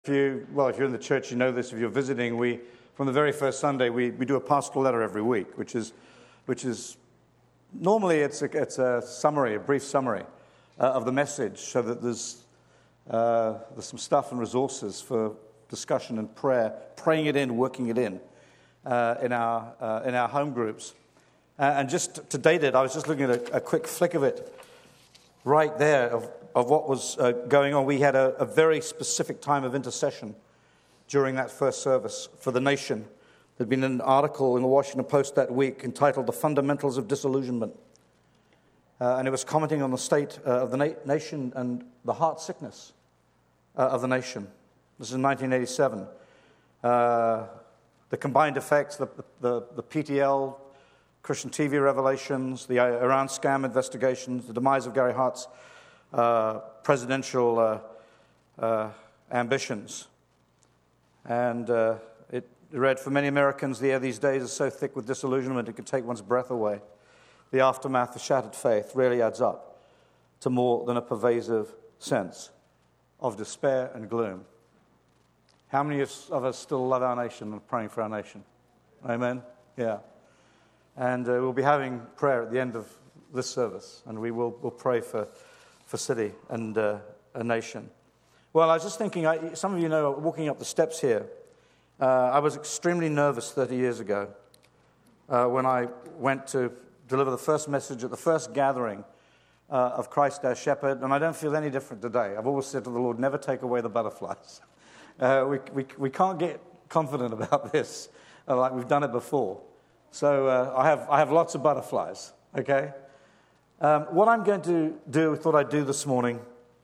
If you're in the church, you know this. If you're visiting, from the very first Sunday, we do a pastoral letter every week, which is normally it's a summary, a brief summary of the message, so that there's some stuff and resources for discussion and prayer, praying it in, working it in our home groups. And just to date it, I was just looking at a quick flick of it right there of what was going on. We had a very specific time of intercession during that first service for the nation. There'd been an article in the Washington Post that week entitled "The Fundamentals of Disillusionment." And it was commenting on the state of the nation and the heart sickness of the nation. This is 1987. The combined effects, the PTL, Christian TV revelations, the Iran scam investigations, the demise of Gary Hart's presidential ambitions. And it read, "For many Americans, the air these days is so thick with disillusionment it could take one's breath away. The aftermath of shattered faith rarely adds up to more than a pervasive sense of despair and gloom." How many of us still love our nation and are praying for our nation? Amen? Yeah. And we'll be having prayer at the end of this service, and we'll pray for city and a nation. Well, I was just thinking, some of you know, walking up the steps here, I was extremely nervous 30 years ago when I went to deliver the first message at the first gathering of Christ our Shepherd, and I don't feel any different today. I've always said to the Lord, never take away the butterflies. We can't get confident about this like we've done it before. So I have lots of butterflies, okay? What I'm going to do, thought I'd do this morning,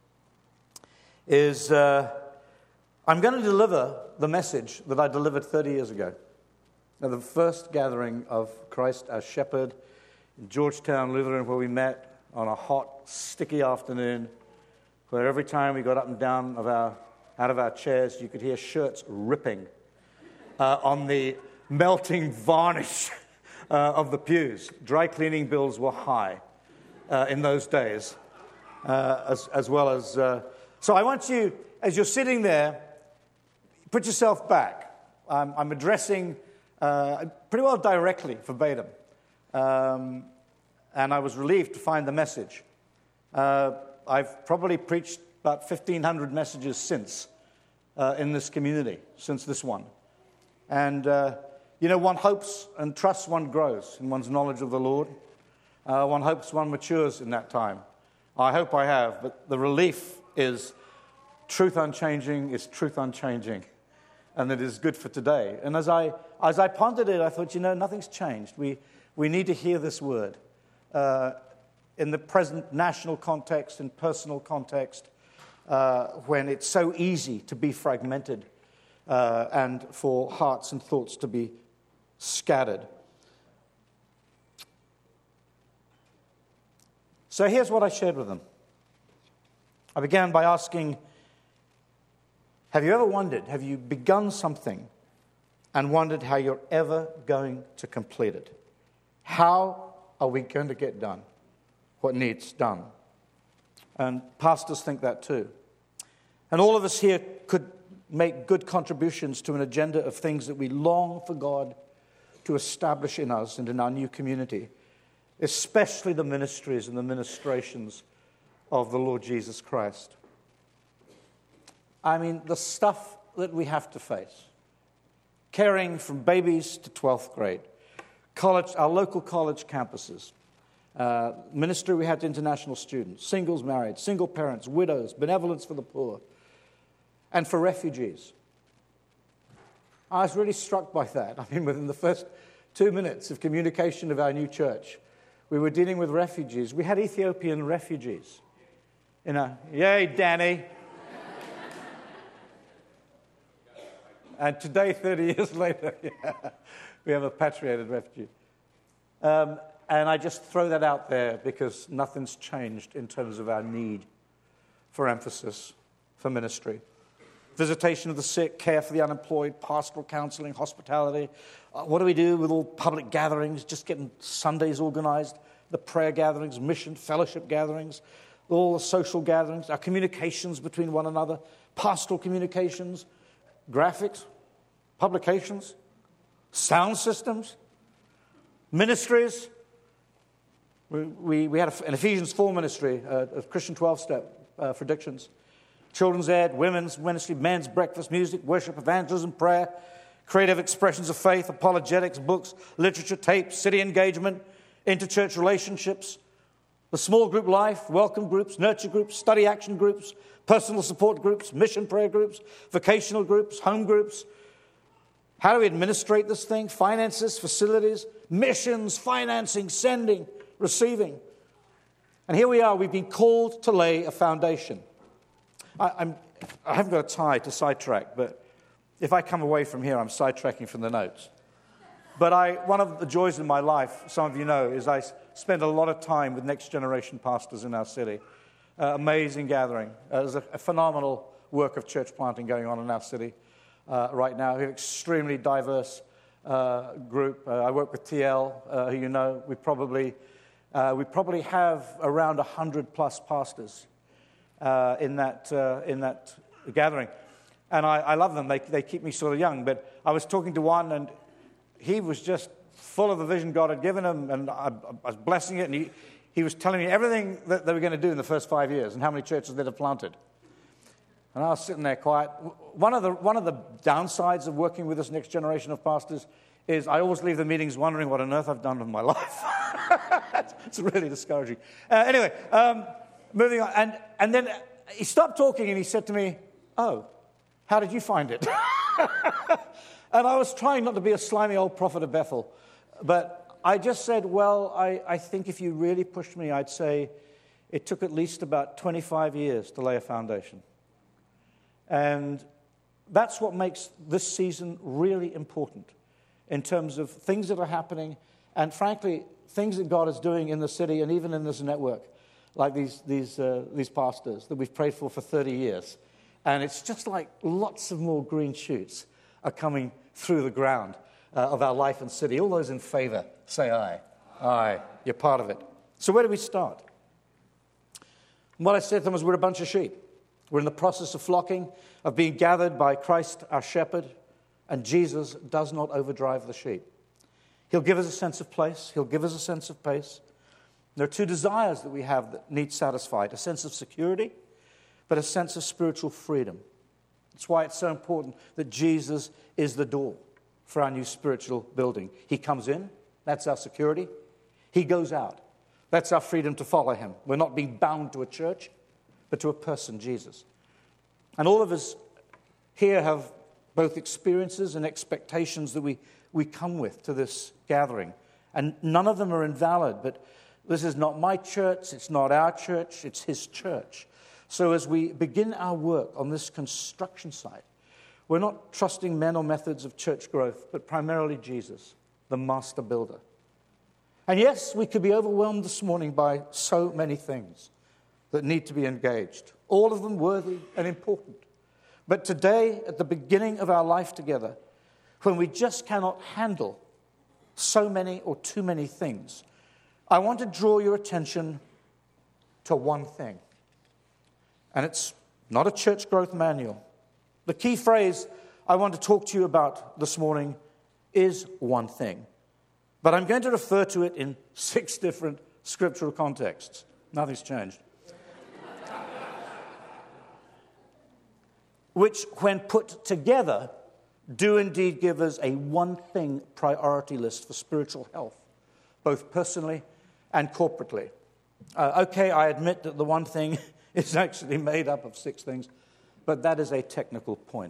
is I'm going to deliver the message that I delivered 30 years ago at the first gathering of Christ our Shepherd in Georgetown Lutheran, where we met on a hot, sticky afternoon, where every time we got up and down out of our chairs, you could hear shirts ripping on the melting varnish of the pews. Dry cleaning bills were high in those days, as well as... So I want you, as you're sitting there, put yourself back. I'm addressing pretty well directly, verbatim. And I was relieved to find the message. I've probably preached about 1,500 messages since in this community, since this one. And, one hopes and trusts one grows in one's knowledge of the Lord. One hopes one matures in that time. I hope I have, but the relief is truth unchanging is truth unchanging, and it is good for today. And as I pondered it, I thought, nothing's changed. We need to hear this word in the present national context and personal context, when it's so easy to be fragmented and for hearts and thoughts to be scattered. So here's what I shared with them. I began by asking, have you ever wondered, have you begun something and wondered how you're ever going to complete it? How are we going to get done what needs done? And pastors think that too. And all of us here could make good contributions to an agenda of things that we long for God to establish in us and in our new community, especially the ministries and the ministrations of the Lord Jesus Christ. I mean, the stuff that we have to face, caring from babies to 12th grade, college, our local college campuses, ministry we had to international students, singles married, single parents, widows, benevolence for the poor, and for refugees. I was really struck by that. I mean, within the first 2 minutes of communication of our new church, we were dealing with refugees. We had Ethiopian refugees. Yay, Danny. And today, 30 years later, we have a repatriated refugee. And I just throw that out there because nothing's changed in terms of our need for emphasis, for ministry. Visitation of the sick, care for the unemployed, pastoral counseling, hospitality. What do we do with all public gatherings, just getting Sundays organized, the prayer gatherings, mission, fellowship gatherings, all the social gatherings, our communications between one another, pastoral communications, graphics, publications, sound systems, ministries. We had an Ephesians 4 ministry, a Christian 12-step for addictions. Children's ed, women's ministry, men's breakfast, music, worship, evangelism, prayer, creative expressions of faith, apologetics, books, literature, tapes, city engagement, interchurch relationships, the small group life, welcome groups, nurture groups, study action groups, personal support groups, mission prayer groups, vocational groups, home groups. How do we administrate this thing? Finances, facilities, missions, financing, sending, receiving. And here we are, we've been called to lay a foundation. I haven't got a tie to sidetrack, but if I come away from here, I'm sidetracking from the notes. But one of the joys in my life, some of you know, is I spend a lot of time with next generation pastors in our city. Amazing gathering. There's a phenomenal work of church planting going on in our city right now. We have an extremely diverse group. I work with TL, who you know. We probably have around 100 plus pastors in that gathering. And I love them. They keep me sort of young. But I was talking to one, and he was just full of the vision God had given him, and I was blessing it. And he was telling me everything that they were going to do in the first 5 years and how many churches they'd have planted. And I was sitting there quiet. One of the downsides of working with this next generation of pastors is I always leave the meetings wondering what on earth I've done with my life. It's really discouraging. Anyway, moving on. And then he stopped talking and he said to me, "Oh, how did you find it?" And I was trying not to be a slimy old prophet of Bethel. But I just said, well, I think if you really pushed me, I'd say it took at least about 25 years to lay a foundation. And that's what makes this season really important in terms of things that are happening and, frankly, things that God is doing in the city and even in this network, like these pastors that we've prayed for 30 years. And it's just like lots of more green shoots are coming through the ground of our life and city. All those in favor, say aye. Aye. You're part of it. So where do we start? What I said to them was we're a bunch of sheep. We're in the process of flocking, of being gathered by Christ, our shepherd, and Jesus does not overdrive the sheep. He'll give us a sense of place. He'll give us a sense of pace. There are two desires that we have that need satisfied, a sense of security, but a sense of spiritual freedom. That's why it's so important that Jesus is the door for our new spiritual building. He comes in, that's our security. He goes out, that's our freedom to follow him. We're not being bound to a church, but to a person, Jesus. And all of us here have both experiences and expectations that we come with to this gathering. And none of them are invalid, but this is not my church, it's not our church, it's his church. So as we begin our work on this construction site, we're not trusting men or methods of church growth, but primarily Jesus, the master builder. And yes, we could be overwhelmed this morning by so many things that need to be engaged, all of them worthy and important. But today, at the beginning of our life together, when we just cannot handle so many or too many things, I want to draw your attention to one thing. And it's not a church growth manual. The key phrase I want to talk to you about this morning is one thing. But I'm going to refer to it in 6 different scriptural contexts. Nothing's changed. Which, when put together, do indeed give us a one-thing priority list for spiritual health, both personally and corporately. Okay, I admit that the one thing is actually made up of 6 things, but that is a technical point.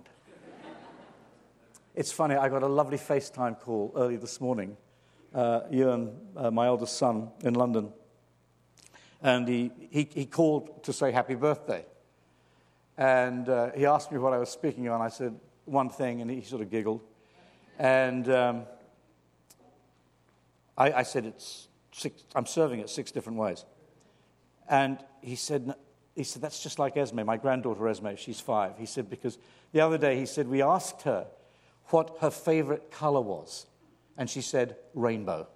It's funny, I got a lovely FaceTime call early this morning. Ewan, my eldest son, in London, and he called to say happy birthday. And he asked me what I was speaking on. I said, one thing, and he sort of giggled. And I said, I'm serving it 6 different ways. And he said, that's just like Esme, my granddaughter Esme, she's 5. He said, because the other day, he said, we asked her what her favorite color was. And she said, rainbow.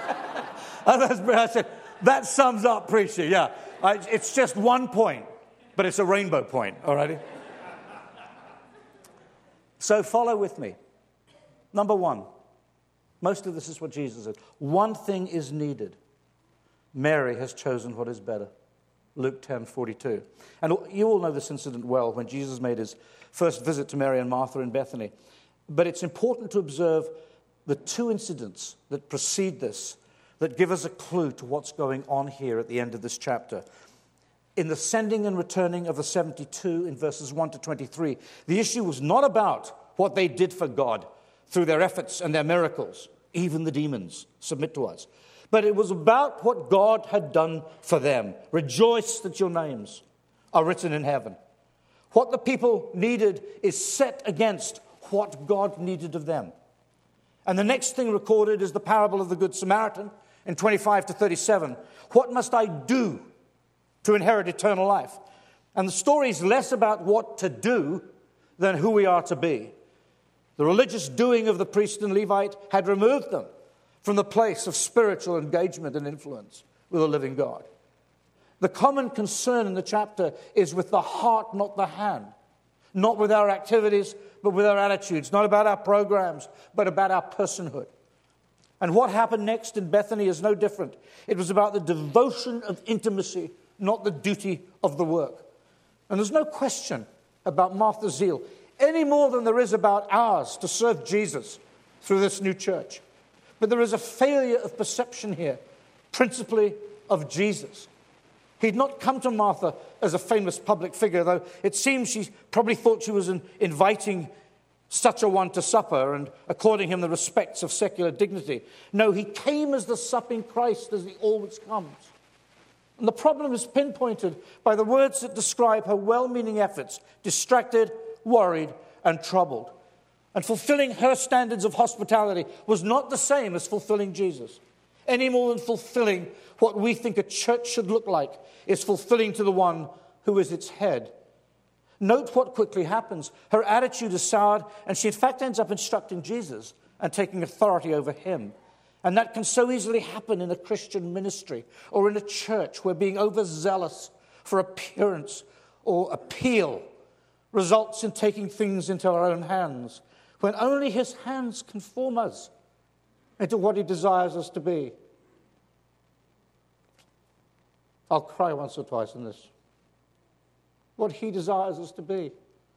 I said, that sums up preacher, yeah. It's just one point. But it's a rainbow point, all righty? So follow with me. Number one, most of this is what Jesus said. One thing is needed. Mary has chosen what is better. Luke 10:42. And you all know this incident well when Jesus made his first visit to Mary and Martha in Bethany. But it's important to observe the two incidents that precede this that give us a clue to what's going on here at the end of this chapter. In the sending and returning of the 72 in verses 1 to 23, the issue was not about what they did for God through their efforts and their miracles. Even the demons submit to us. But it was about what God had done for them. Rejoice that your names are written in heaven. What the people needed is set against what God needed of them. And the next thing recorded is the parable of the Good Samaritan in 25 to 37. What must I do to inherit eternal life? And the story is less about what to do than who we are to be. The religious doing of the priest and Levite had removed them from the place of spiritual engagement and influence with a living God. The common concern in the chapter is with the heart, not the hand. Not with our activities, but with our attitudes. Not about our programs, but about our personhood. And what happened next in Bethany is no different. It was about the devotion of intimacy, not the duty of the work. And there's no question about Martha's zeal, any more than there is about ours to serve Jesus through this new church. But there is a failure of perception here, principally of Jesus. He'd not come to Martha as a famous public figure, though it seems she probably thought she was inviting such a one to supper and according him the respects of secular dignity. No, he came as the supping Christ, as he always comes. And the problem is pinpointed by the words that describe her well-meaning efforts: distracted, worried, and troubled. And fulfilling her standards of hospitality was not the same as fulfilling Jesus. Any more than fulfilling what we think a church should look like is fulfilling to the one who is its head. Note what quickly happens. Her attitude is soured, and she in fact ends up instructing Jesus and taking authority over him. And that can so easily happen in a Christian ministry or in a church where being overzealous for appearance or appeal results in taking things into our own hands, when only his hands can form us into what he desires us to be. I'll cry once or twice in this. What he desires us to be.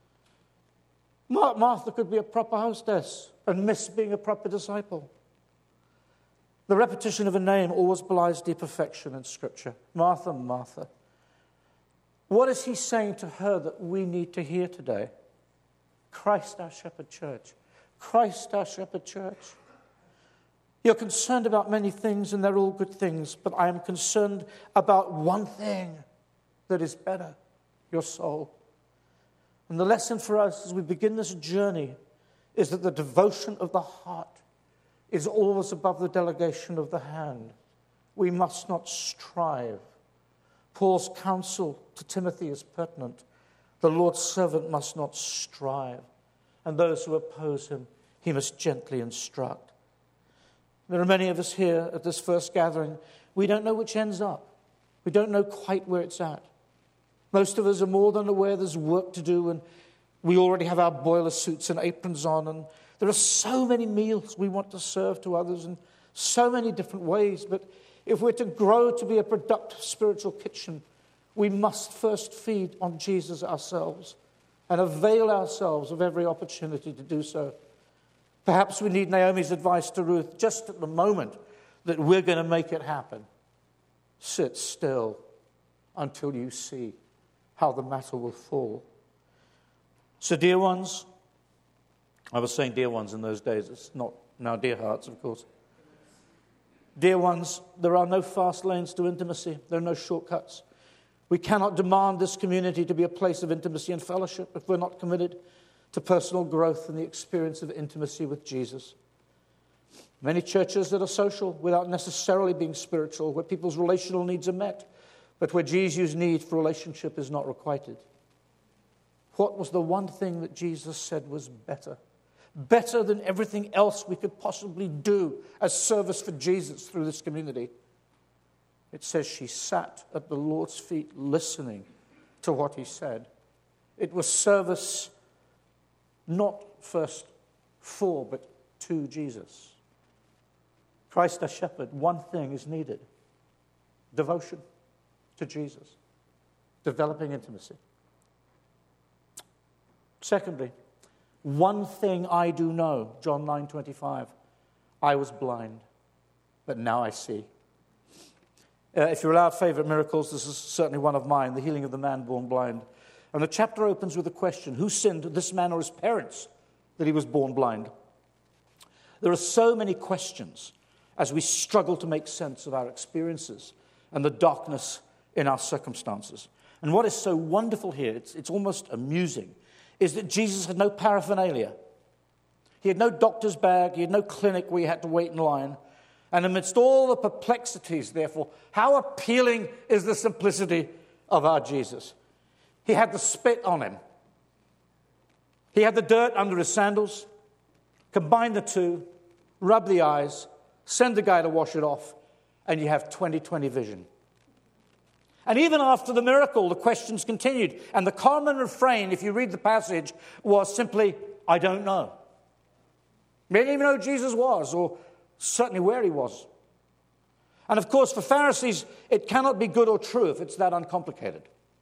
Martha could be a proper hostess and miss being a proper disciple. The repetition of a name always belies deep affection in Scripture. Martha, Martha. What is he saying to her that we need to hear today? Christ our shepherd church. Christ our shepherd church. You're concerned about many things, and they're all good things, but I am concerned about one thing that is better, your soul. And the lesson for us as we begin this journey is that the devotion of the heart is always above the delegation of the hand. We must not strive. Paul's counsel to Timothy is pertinent. The Lord's servant must not strive, and those who oppose him, he must gently instruct. There are many of us here at this first gathering. We don't know which end's up. We don't know quite where it's at. Most of us are more than aware there's work to do, and we already have our boiler suits and aprons on, and there are so many meals we want to serve to others in so many different ways. But if we're to grow to be a productive spiritual kitchen, we must first feed on Jesus ourselves and avail ourselves of every opportunity to do so. Perhaps we need Naomi's advice to Ruth just at the moment that we're going to make it happen. Sit still until you see how the matter will fall. So, dear ones, I was saying dear ones in those days. It's not now dear hearts, of course. Dear ones, there are no fast lanes to intimacy. There are no shortcuts. We cannot demand this community to be a place of intimacy and fellowship if we're not committed to personal growth and the experience of intimacy with Jesus. Many churches that are social without necessarily being spiritual, where people's relational needs are met, but where Jesus' need for relationship is not requited. What was the one thing that Jesus said was better? Better than everything else we could possibly do as service for Jesus through this community. It says she sat at the Lord's feet listening to what he said. It was service not first for, but to Jesus. Christ our shepherd, one thing is needed: devotion to Jesus, developing intimacy. Secondly, one thing I do know, John 9:25, I was blind, but now I see. If you're allowed favorite miracles, this is certainly one of mine, the healing of the man born blind. And the chapter opens with a question: who sinned, this man or his parents, that he was born blind? There are so many questions as we struggle to make sense of our experiences and the darkness in our circumstances. And what is so wonderful here, it's almost amusing, is that Jesus had no paraphernalia. He had no doctor's bag, he had no clinic where you had to wait in line. And amidst all the perplexities, therefore, how appealing is the simplicity of our Jesus. He had the spit on him. He had the dirt under his sandals. Combine the two, rub the eyes, send the guy to wash it off, and you have 20/20 vision. And even after the miracle, the questions continued. And the common refrain, if you read the passage, was simply, I don't know. They didn't even know who Jesus was, or certainly where he was. And of course, for Pharisees, it cannot be good or true if it's that uncomplicated.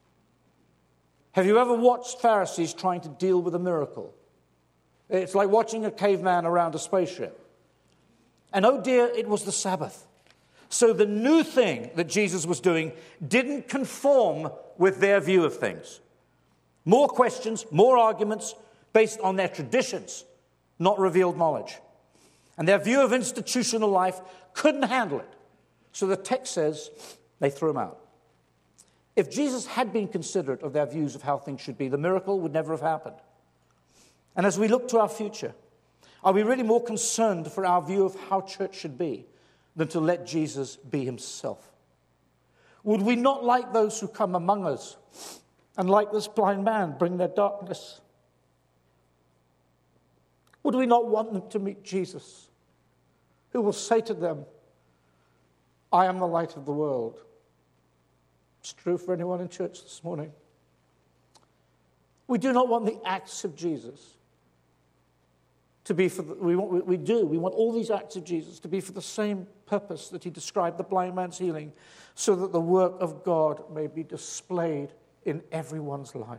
Have you ever watched Pharisees trying to deal with a miracle? It's like watching a caveman around a spaceship. And oh dear, it was the Sabbath. So the new thing that Jesus was doing didn't conform with their view of things. More questions, more arguments based on their traditions, not revealed knowledge. And their view of institutional life couldn't handle it. So the text says they threw him out. If Jesus had been considerate of their views of how things should be, the miracle would never have happened. And as we look to our future, are we really more concerned for our view of how church should be than to let Jesus be himself? Would we not, like those who come among us, and like this blind man, bring their darkness? Would we not want them to meet Jesus, who will say to them, I am the light of the world? It's true for anyone in church this morning. We do not want the acts of Jesus to be for we want all these acts of Jesus to be for the same purpose that he described the blind man's healing, so that the work of God may be displayed in everyone's life.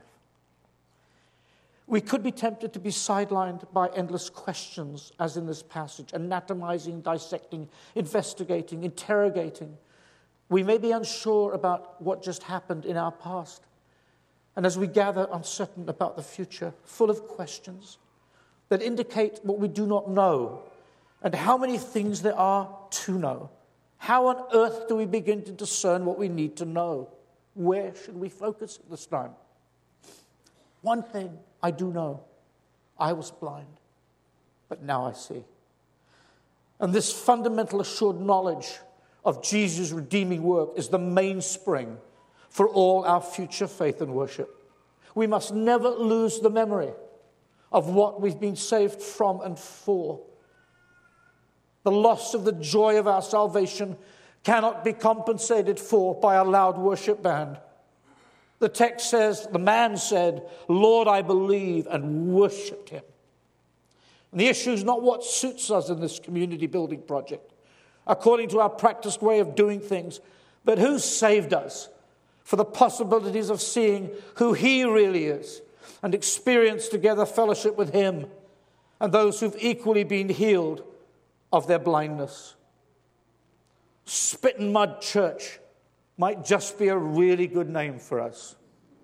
We could be tempted to be sidelined by endless questions, as in this passage, anatomizing, dissecting, investigating, interrogating. We may be unsure about what just happened in our past. And as we gather uncertain about the future, full of questions that indicate what we do not know and how many things there are to know, how on earth do we begin to discern what we need to know? Where should we focus at this time? One thing I do know: I was blind, but now I see. And this fundamental assured knowledge of Jesus' redeeming work is the mainspring for all our future faith and worship. We must never lose the memory of what we've been saved from and for. The loss of the joy of our salvation cannot be compensated for by a loud worship band. The text says, the man said, Lord, I believe, and worshipped him. And the issue is not what suits us in this community building project, according to our practiced way of doing things, but who saved us for the possibilities of seeing who he really is and experience together fellowship with him and those who've equally been healed of their blindness. Spit and Mud Church might just be a really good name for us.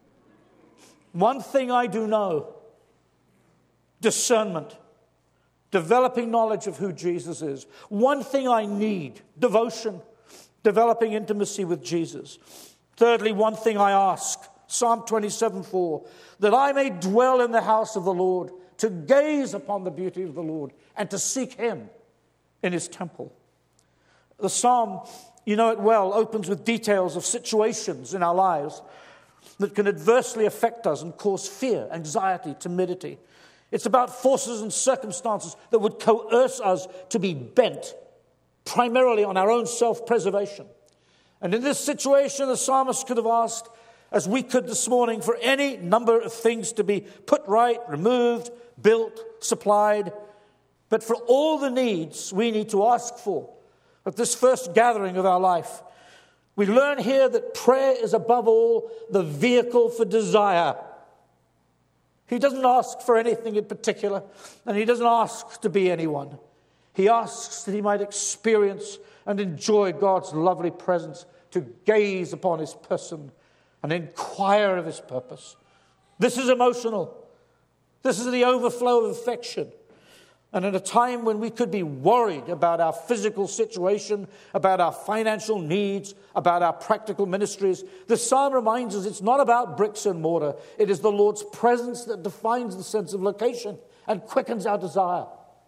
One thing I do know: discernment, developing knowledge of who Jesus is. One thing I need: devotion, developing intimacy with Jesus. Thirdly, one thing I ask, Psalm 27:4, that I may dwell in the house of the Lord, to gaze upon the beauty of the Lord and to seek him in his temple. The psalm, you know it well, opens with details of situations in our lives that can adversely affect us and cause fear, anxiety, timidity. It's about forces and circumstances that would coerce us to be bent primarily on our own self-preservation. And in this situation, the psalmist could have asked, as we could this morning for any number of things to be put right, removed, built, supplied. But for all the needs we need to ask for at this first gathering of our life, we learn here that prayer is above all the vehicle for desire. He doesn't ask for anything in particular, and he doesn't ask to be anyone. He asks that he might experience and enjoy God's lovely presence, to gaze upon his person and inquire of his purpose. This is emotional. This is the overflow of affection. And at a time when we could be worried about our physical situation, about our financial needs, about our practical ministries, the psalm reminds us it's not about bricks and mortar. It is the Lord's presence that defines the sense of location and quickens our desire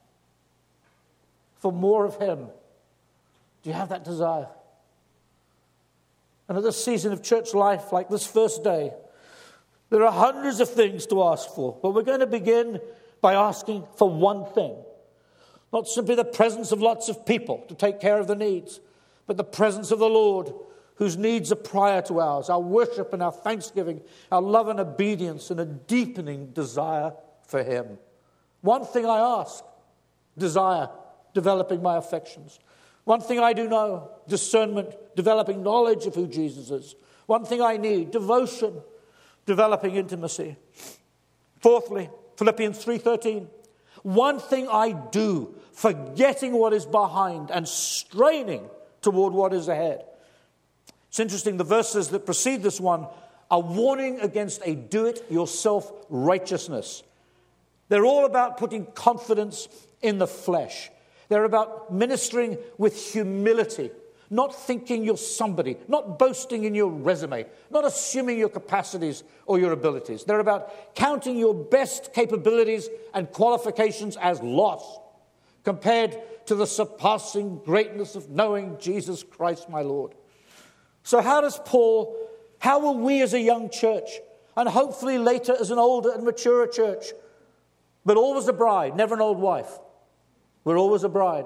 for more of him. Do you have that desire? And at this season of church life, like this first day, there are hundreds of things to ask for. But we're going to begin by asking for one thing. Not simply the presence of lots of people to take care of the needs, but the presence of the Lord, whose needs are prior to ours, our worship and our thanksgiving, our love and obedience, and a deepening desire for him. One thing I ask, desire, developing my affections. One thing I do know, discernment, developing knowledge of who Jesus is. One thing I need, devotion, developing intimacy. Fourthly, Philippians 3:13. One thing I do, forgetting what is behind and straining toward what is ahead. It's interesting, the verses that precede this one are warning against a do-it-yourself righteousness. They're all about putting confidence in the flesh. They're about ministering with humility, not thinking you're somebody, not boasting in your resume, not assuming your capacities or your abilities. They're about counting your best capabilities and qualifications as loss compared to the surpassing greatness of knowing Jesus Christ, my Lord. So how will we as a young church, and hopefully later as an older and maturer church, but always a bride, never an old wife, we're always a bride.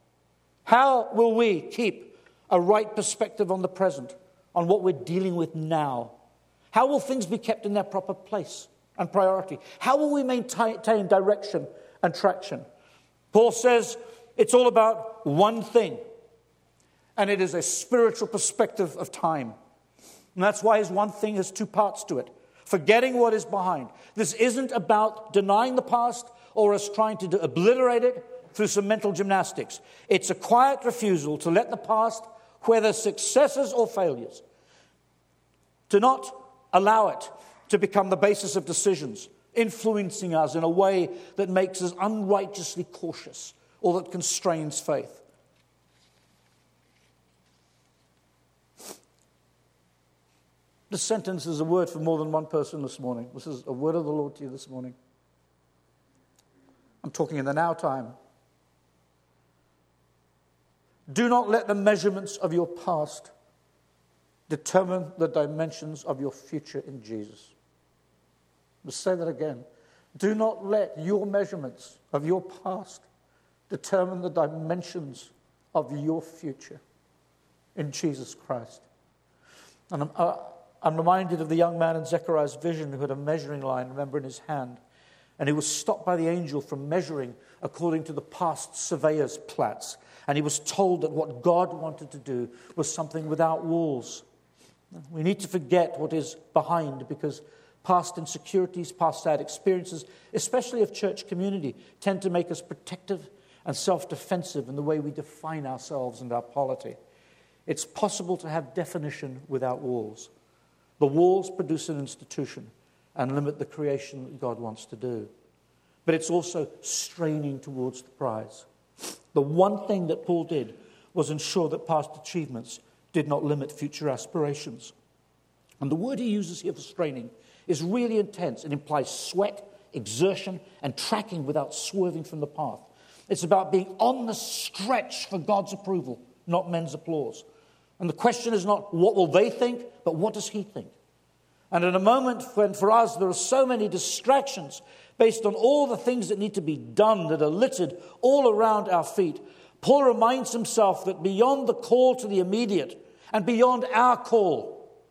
How will we keep a right perspective on the present, on what we're dealing with now? How will things be kept in their proper place and priority? How will we maintain direction and traction? Paul says it's all about one thing, and it is a spiritual perspective of time. And that's why his one thing has two parts to it. Forgetting what is behind. This isn't about denying the past or us trying to obliterate it through some mental gymnastics. It's a quiet refusal to let the past, whether successes or failures, to not allow it to become the basis of decisions, influencing us in a way that makes us unrighteously cautious or that constrains faith. This sentence is a word for more than one person this morning. This is a word of the Lord to you this morning. I'm talking in the now time. Do not let the measurements of your past determine the dimensions of your future in Jesus. Let's say that again. Do not let your measurements of your past determine the dimensions of your future in Jesus Christ. And I'm reminded of the young man in Zechariah's vision who had a measuring line, remember, in his hand. And he was stopped by the angel from measuring according to the past surveyor's plats. And he was told that what God wanted to do was something without walls. We need to forget what is behind, because past insecurities, past sad experiences, especially of church community, tend to make us protective and self-defensive in the way we define ourselves and our polity. It's possible to have definition without walls. The walls produce an institution and limit the creation that God wants to do. But it's also straining towards the prize. The one thing that Paul did was ensure that past achievements did not limit future aspirations. And the word he uses here for straining is really intense. It implies sweat, exertion, and tracking without swerving from the path. It's about being on the stretch for God's approval, not men's applause. And the question is not what will they think, but what does he think? And in a moment when for us there are so many distractions based on all the things that need to be done that are littered all around our feet, Paul reminds himself that beyond the call to the immediate and beyond our call,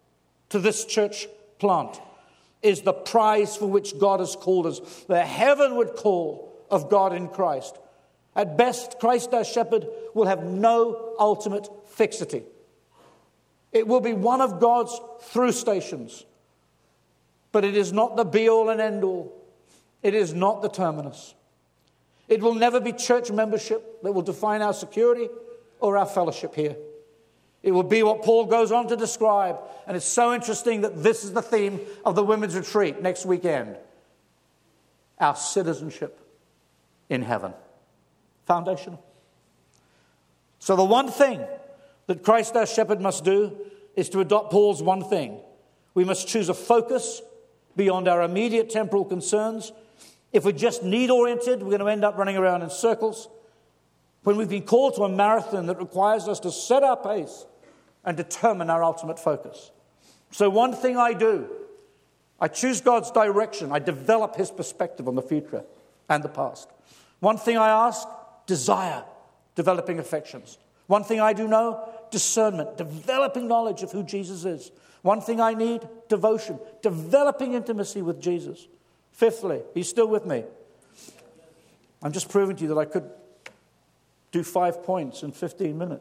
to this church plant is the prize for which God has called us, the heavenward call of God in Christ. At best, Christ our shepherd will have no ultimate fixity. It will be one of God's through stations, but it is not the be-all and end-all. It is not the terminus. It will never be church membership that will define our security or our fellowship here. It will be what Paul goes on to describe, and it's so interesting that this is the theme of the women's retreat next weekend. Our citizenship in heaven. Foundational. So the one thing that Christ our shepherd must do is to adopt Paul's one thing. We must choose a focus beyond our immediate temporal concerns. If we're just need-oriented, we're going to end up running around in circles. When we've been called to a marathon that requires us to set our pace and determine our ultimate focus. So one thing I do, I choose God's direction. I develop his perspective on the future and the past. One thing I ask, desire, developing affections. One thing I do know, discernment, developing knowledge of who Jesus is. One thing I need, devotion, developing intimacy with Jesus. Fifthly, he's still with me. I'm just proving to you that I could do 5 points in 15 minutes.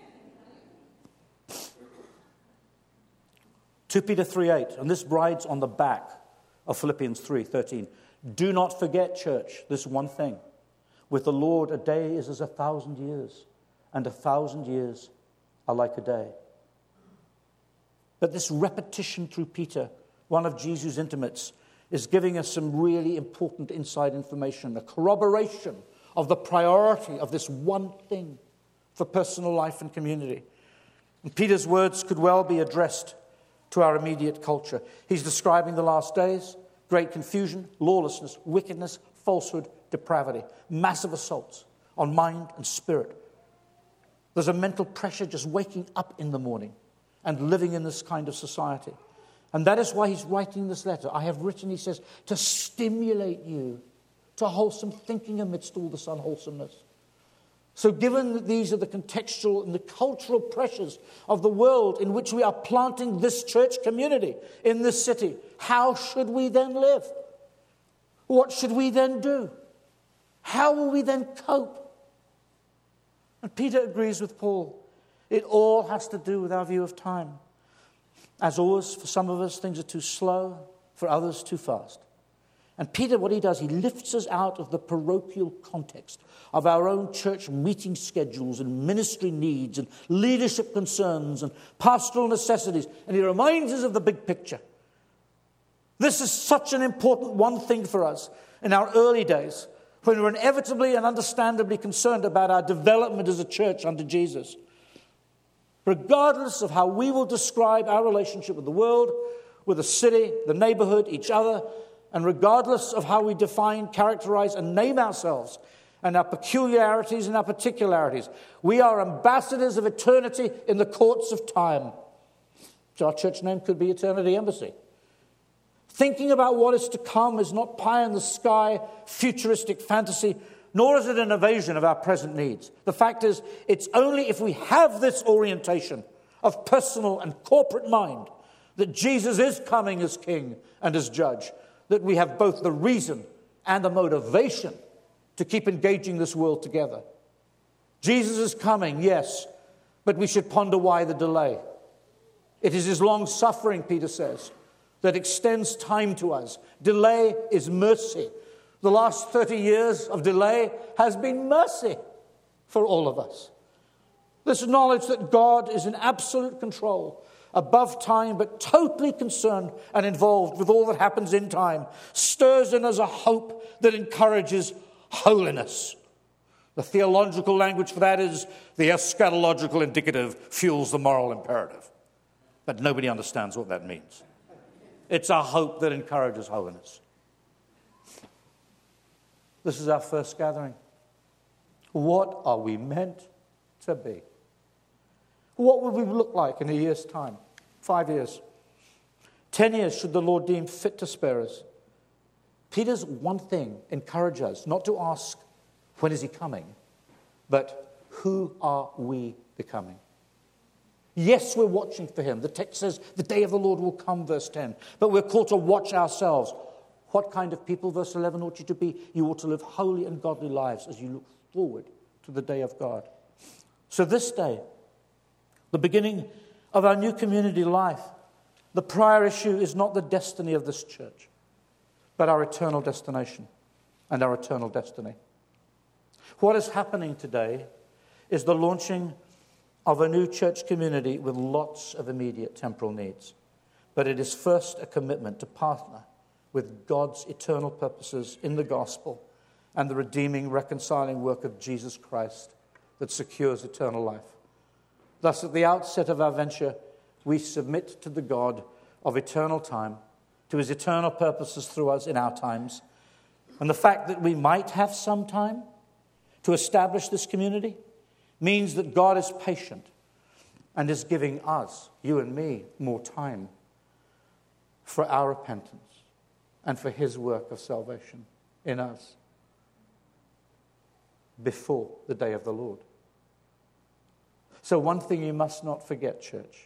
2 Peter 3:8, and this rides on the back of Philippians 3:13. Do not forget, church, this one thing. With the Lord, a day is as 1,000 years, and 1,000 years are like a day. But this repetition through Peter, one of Jesus' intimates, is giving us some really important inside information, a corroboration of the priority of this one thing for personal life and community. And Peter's words could well be addressed to our immediate culture. He's describing the last days, great confusion, lawlessness, wickedness, falsehood, depravity, massive assaults on mind and spirit. There's a mental pressure just waking up in the morning and living in this kind of society. And that is why he's writing this letter. I have written, he says, to stimulate you to wholesome thinking amidst all this unwholesomeness. So given that these are the contextual and the cultural pressures of the world in which we are planting this church community in this city, how should we then live? What should we then do? How will we then cope? And Peter agrees with Paul. It all has to do with our view of time. As always, for some of us, things are too slow, for others, too fast. And Peter, what he does, he lifts us out of the parochial context of our own church meeting schedules and ministry needs and leadership concerns and pastoral necessities, and he reminds us of the big picture. This is such an important one thing for us in our early days, when we're inevitably and understandably concerned about our development as a church under Jesus. Regardless of how we will describe our relationship with the world, with the city, the neighborhood, each other, and regardless of how we define, characterize, and name ourselves and our peculiarities and our particularities, we are ambassadors of eternity in the courts of time. So our church name could be Eternity Embassy. Thinking about what is to come is not pie-in-the-sky, futuristic fantasy, nor is it an evasion of our present needs. The fact is, it's only if we have this orientation of personal and corporate mind that Jesus is coming as King and as Judge, that we have both the reason and the motivation to keep engaging this world together. Jesus is coming, yes, but we should ponder why the delay. It is his long suffering, Peter says, that extends time to us. Delay is mercy. The last 30 years of delay has been mercy for all of us. This knowledge that God is in absolute control, above time, but totally concerned and involved with all that happens in time, stirs in us a hope that encourages holiness. The theological language for that is the eschatological indicative fuels the moral imperative. But nobody understands what that means. It's a hope that encourages holiness. This is our first gathering. What are we meant to be? What would we look like in a year's time? 5 years? 10 years should the Lord deem fit to spare us? Peter's one thing encourages us not to ask, when is he coming? But who are we becoming? Yes, we're watching for him. The text says the day of the Lord will come, verse 10. But we're called to watch ourselves. What kind of people, verse 11, ought you to be? You ought to live holy and godly lives as you look forward to the day of God. So this day, the beginning of our new community life, the prior issue is not the destiny of this church, but our eternal destination and our eternal destiny. What is happening today is the launching of a new church community with lots of immediate temporal needs. But it is first a commitment to partner with God's eternal purposes in the gospel and the redeeming, reconciling work of Jesus Christ that secures eternal life. Thus, at the outset of our venture, we submit to the God of eternal time, to his eternal purposes through us in our times. And the fact that we might have some time to establish this community means that God is patient and is giving us, you and me, more time for our repentance and for his work of salvation in us before the day of the Lord. So one thing you must not forget, church.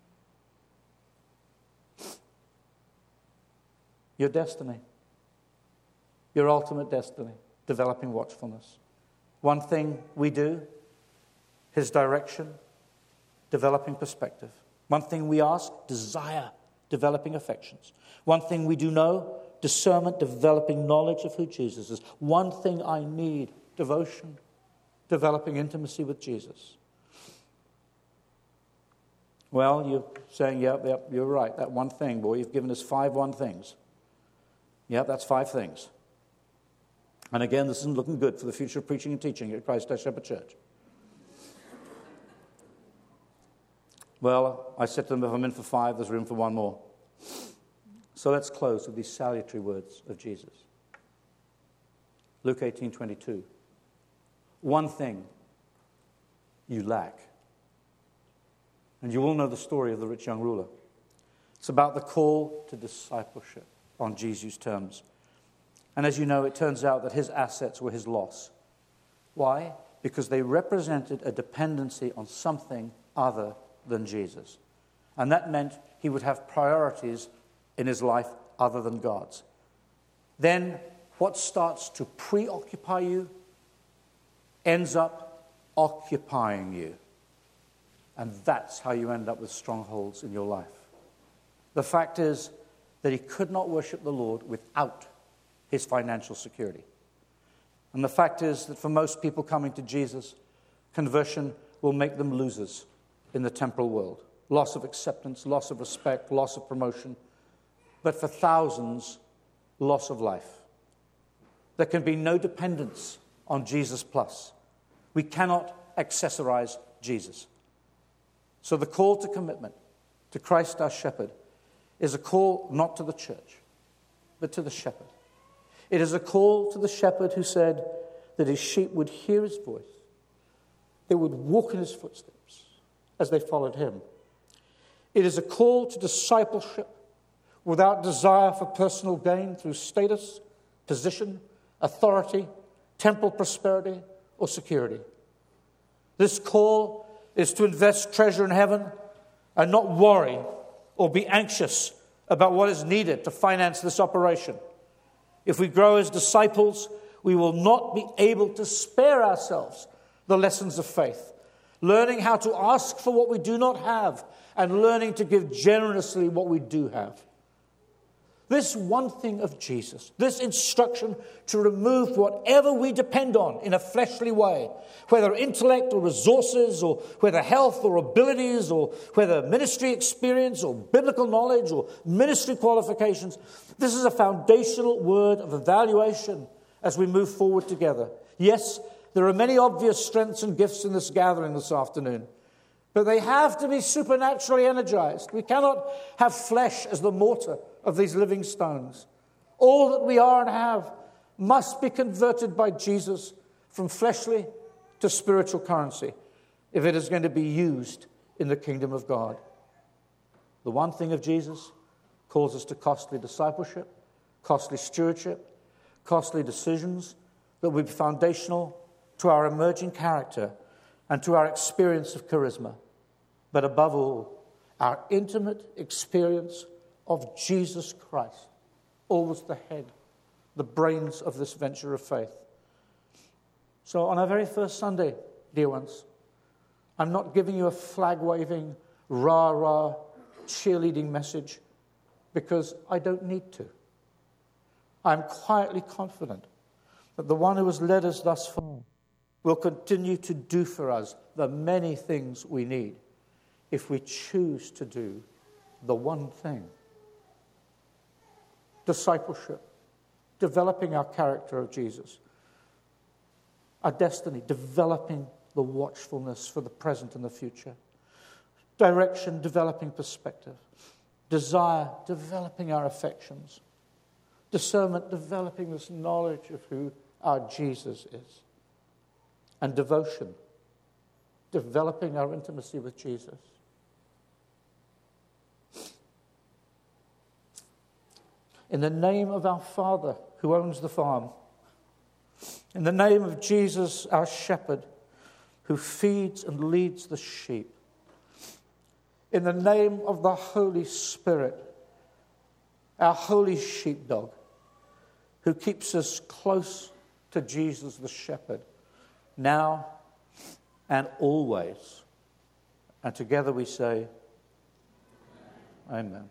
Your destiny, your ultimate destiny, developing watchfulness. One thing we do, his direction, developing perspective. One thing we ask, desire, developing affections. One thing we do know, discernment, developing knowledge of who Jesus is. One thing I need, devotion, developing intimacy with Jesus. Well, you're saying, yep, you're right. That one thing, boy, you've given us 5 one things. Yep, that's 5 things. And again, this isn't looking good for the future of preaching and teaching at Christ our Shepherd Church. Well, I said to them, if I'm in for 5, there's room for 1 more. So let's close with these salutary words of Jesus. Luke 18:22. One thing you lack. And you all know the story of the rich young ruler. It's about the call to discipleship on Jesus' terms. And as you know, it turns out that his assets were his loss. Why? Because they represented a dependency on something other than Jesus. And that meant he would have priorities in his life other than God's. Then what starts to preoccupy you ends up occupying you. And that's how you end up with strongholds in your life. The fact is that he could not worship the Lord without his financial security. And the fact is that for most people coming to Jesus, conversion will make them losers in the temporal world. Loss of acceptance, loss of respect, loss of promotion. But for thousands, loss of life. There can be no dependence on Jesus plus. We cannot accessorize Jesus. So the call to commitment to Christ our shepherd is a call not to the church, but to the shepherd. It is a call to the shepherd who said that his sheep would hear his voice. They would walk in his footsteps as they followed him. It is a call to discipleship without desire for personal gain through status, position, authority, temporal prosperity, or security. This call is to invest treasure in heaven and not worry or be anxious about what is needed to finance this operation. If we grow as disciples, we will not be able to spare ourselves the lessons of faith, learning how to ask for what we do not have and learning to give generously what we do have. This one thing of Jesus, this instruction to remove whatever we depend on in a fleshly way, whether intellect or resources or whether health or abilities or whether ministry experience or biblical knowledge or ministry qualifications, this is a foundational word of evaluation as we move forward together. Yes, there are many obvious strengths and gifts in this gathering this afternoon, but they have to be supernaturally energized. We cannot have flesh as the mortar of these living stones. All that we are and have must be converted by Jesus from fleshly to spiritual currency if it is going to be used in the kingdom of God. The one thing of Jesus calls us to costly discipleship, costly stewardship, costly decisions that will be foundational to our emerging character and to our experience of charisma. but above all, our intimate experience of Jesus Christ, always the head, the brains of this venture of faith. So on our very first Sunday, dear ones, I'm not giving you a flag-waving, rah-rah, cheerleading message because I don't need to. I'm quietly confident that the one who has led us thus far will continue to do for us the many things we need if we choose to do the one thing. Discipleship, developing our character of Jesus. Our destiny, developing the watchfulness for the present and the future. Direction, developing perspective. Desire, developing our affections. Discernment, developing this knowledge of who our Jesus is. And devotion, developing our intimacy with Jesus. In the name of our Father who owns the farm, in the name of Jesus, our shepherd, who feeds and leads the sheep, in the name of the Holy Spirit, our holy sheepdog, who keeps us close to Jesus the shepherd, now and always. And together we say, Amen.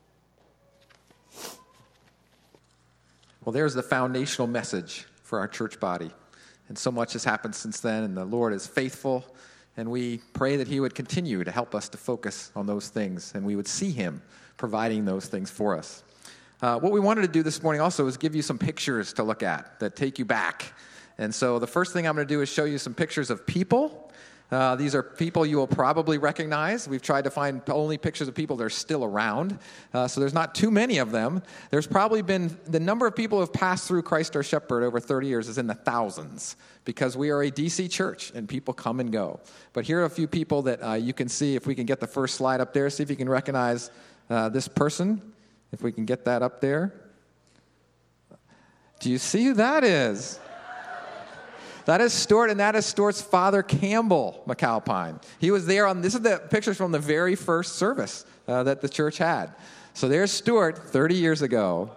Well, there's the foundational message for our church body. And so much has happened since then, and the Lord is faithful. And we pray that He would continue to help us to focus on those things, and we would see Him providing those things for us. What we wanted to do this morning also is give you some pictures to look at that take you back. And so the first thing I'm going to do is show you some pictures of people. These are people you will probably recognize. We've tried to find only pictures of people that are still around. So there's not too many of them. There's probably been, the number of people who have passed through Christ our Shepherd over 30 years is in the thousands, because we are a DC church and people come and go. But here are a few people that you can see. If we can get the first slide up there, see if you can recognize this person. If we can get that up there. Do you see who that is? That is Stuart, and that is Stuart's father, Campbell McAlpine. He was there this is the pictures from the very first service that the church had. So there's Stuart 30 years ago.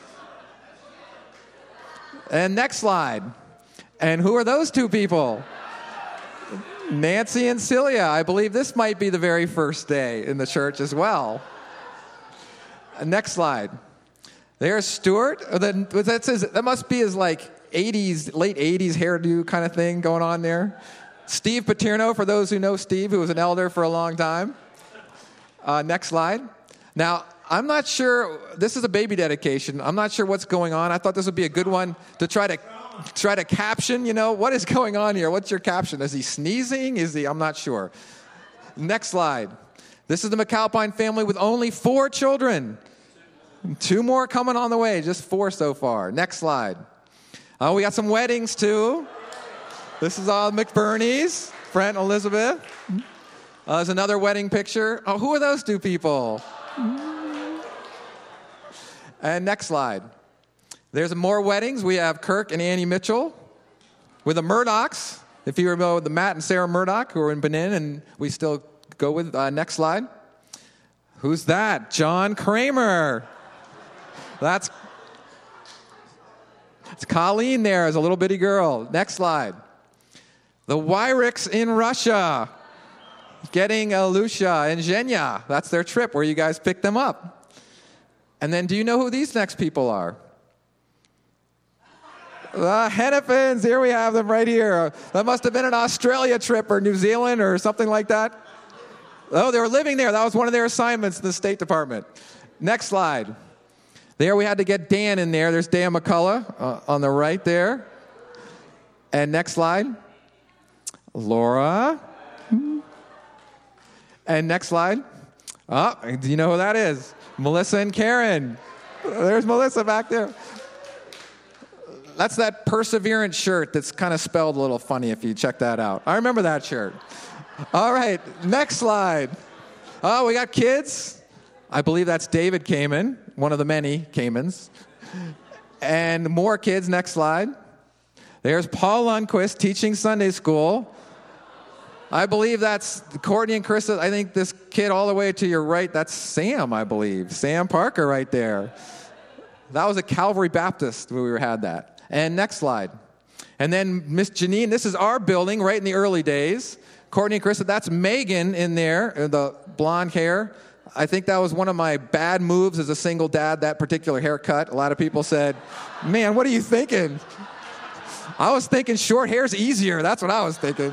And next slide. And who are those two people? Nancy and Celia. I believe this might be the very first day in the church as well. Next slide. There's Stuart. That must be his late 80s hairdo kind of thing going on there. Steve Paterno, for those who know Steve, who was an elder for a long time. Next slide. Now, I'm not sure, this is a baby dedication. I'm not sure what's going on. I thought this would be a good one to try to caption, what is going on here? What's your caption? Is he sneezing? I'm not sure. Next slide. This is the McAlpine family with only 4 children. 2 more coming on the way, just 4 so far. Next slide. Oh, we got some weddings, too. This is all McBurney's, Brent and Elizabeth. There's another wedding picture. Oh, who are those 2 people? And next slide. There's more weddings. We have Kirk and Annie Mitchell with the Murdochs. If you remember the Matt and Sarah Murdoch, who are in Benin, and we still go with next slide. Who's that? John Kramer. It's Colleen there as a little bitty girl. Next slide. The Wyricks in Russia. Getting Lucia and Zhenya. That's their trip where you guys picked them up. And then do you know who these next people are? The Hennepins. Here we have them right here. That must have been an Australia trip or New Zealand or something like that. Oh, they were living there. That was one of their assignments in the State Department. Next slide. There we had to get Dan in there. There's Dan McCullough on the right there. And next slide. Laura. And next slide. Oh, do you know who that is? Melissa and Karen. There's Melissa back there. That's that Perseverance shirt that's kind of spelled a little funny if you check that out. I remember that shirt. All right, next slide. Oh, we got kids. I believe that's David Kamen, one of the many Kamens. And more kids, next slide. There's Paul Lundquist teaching Sunday school. I believe that's Courtney and Carissa. I think this kid all the way to your right, that's Sam, I believe. Sam Parker right there. That was a Calvary Baptist when we had that. And next slide. And then Miss Janine, this is our building right in the early days. Courtney and Carissa, that's Megan in there, the blonde hair. I think that was one of my bad moves as a single dad, that particular haircut. A lot of people said, man, what are you thinking? I was thinking short hair's easier. That's what I was thinking.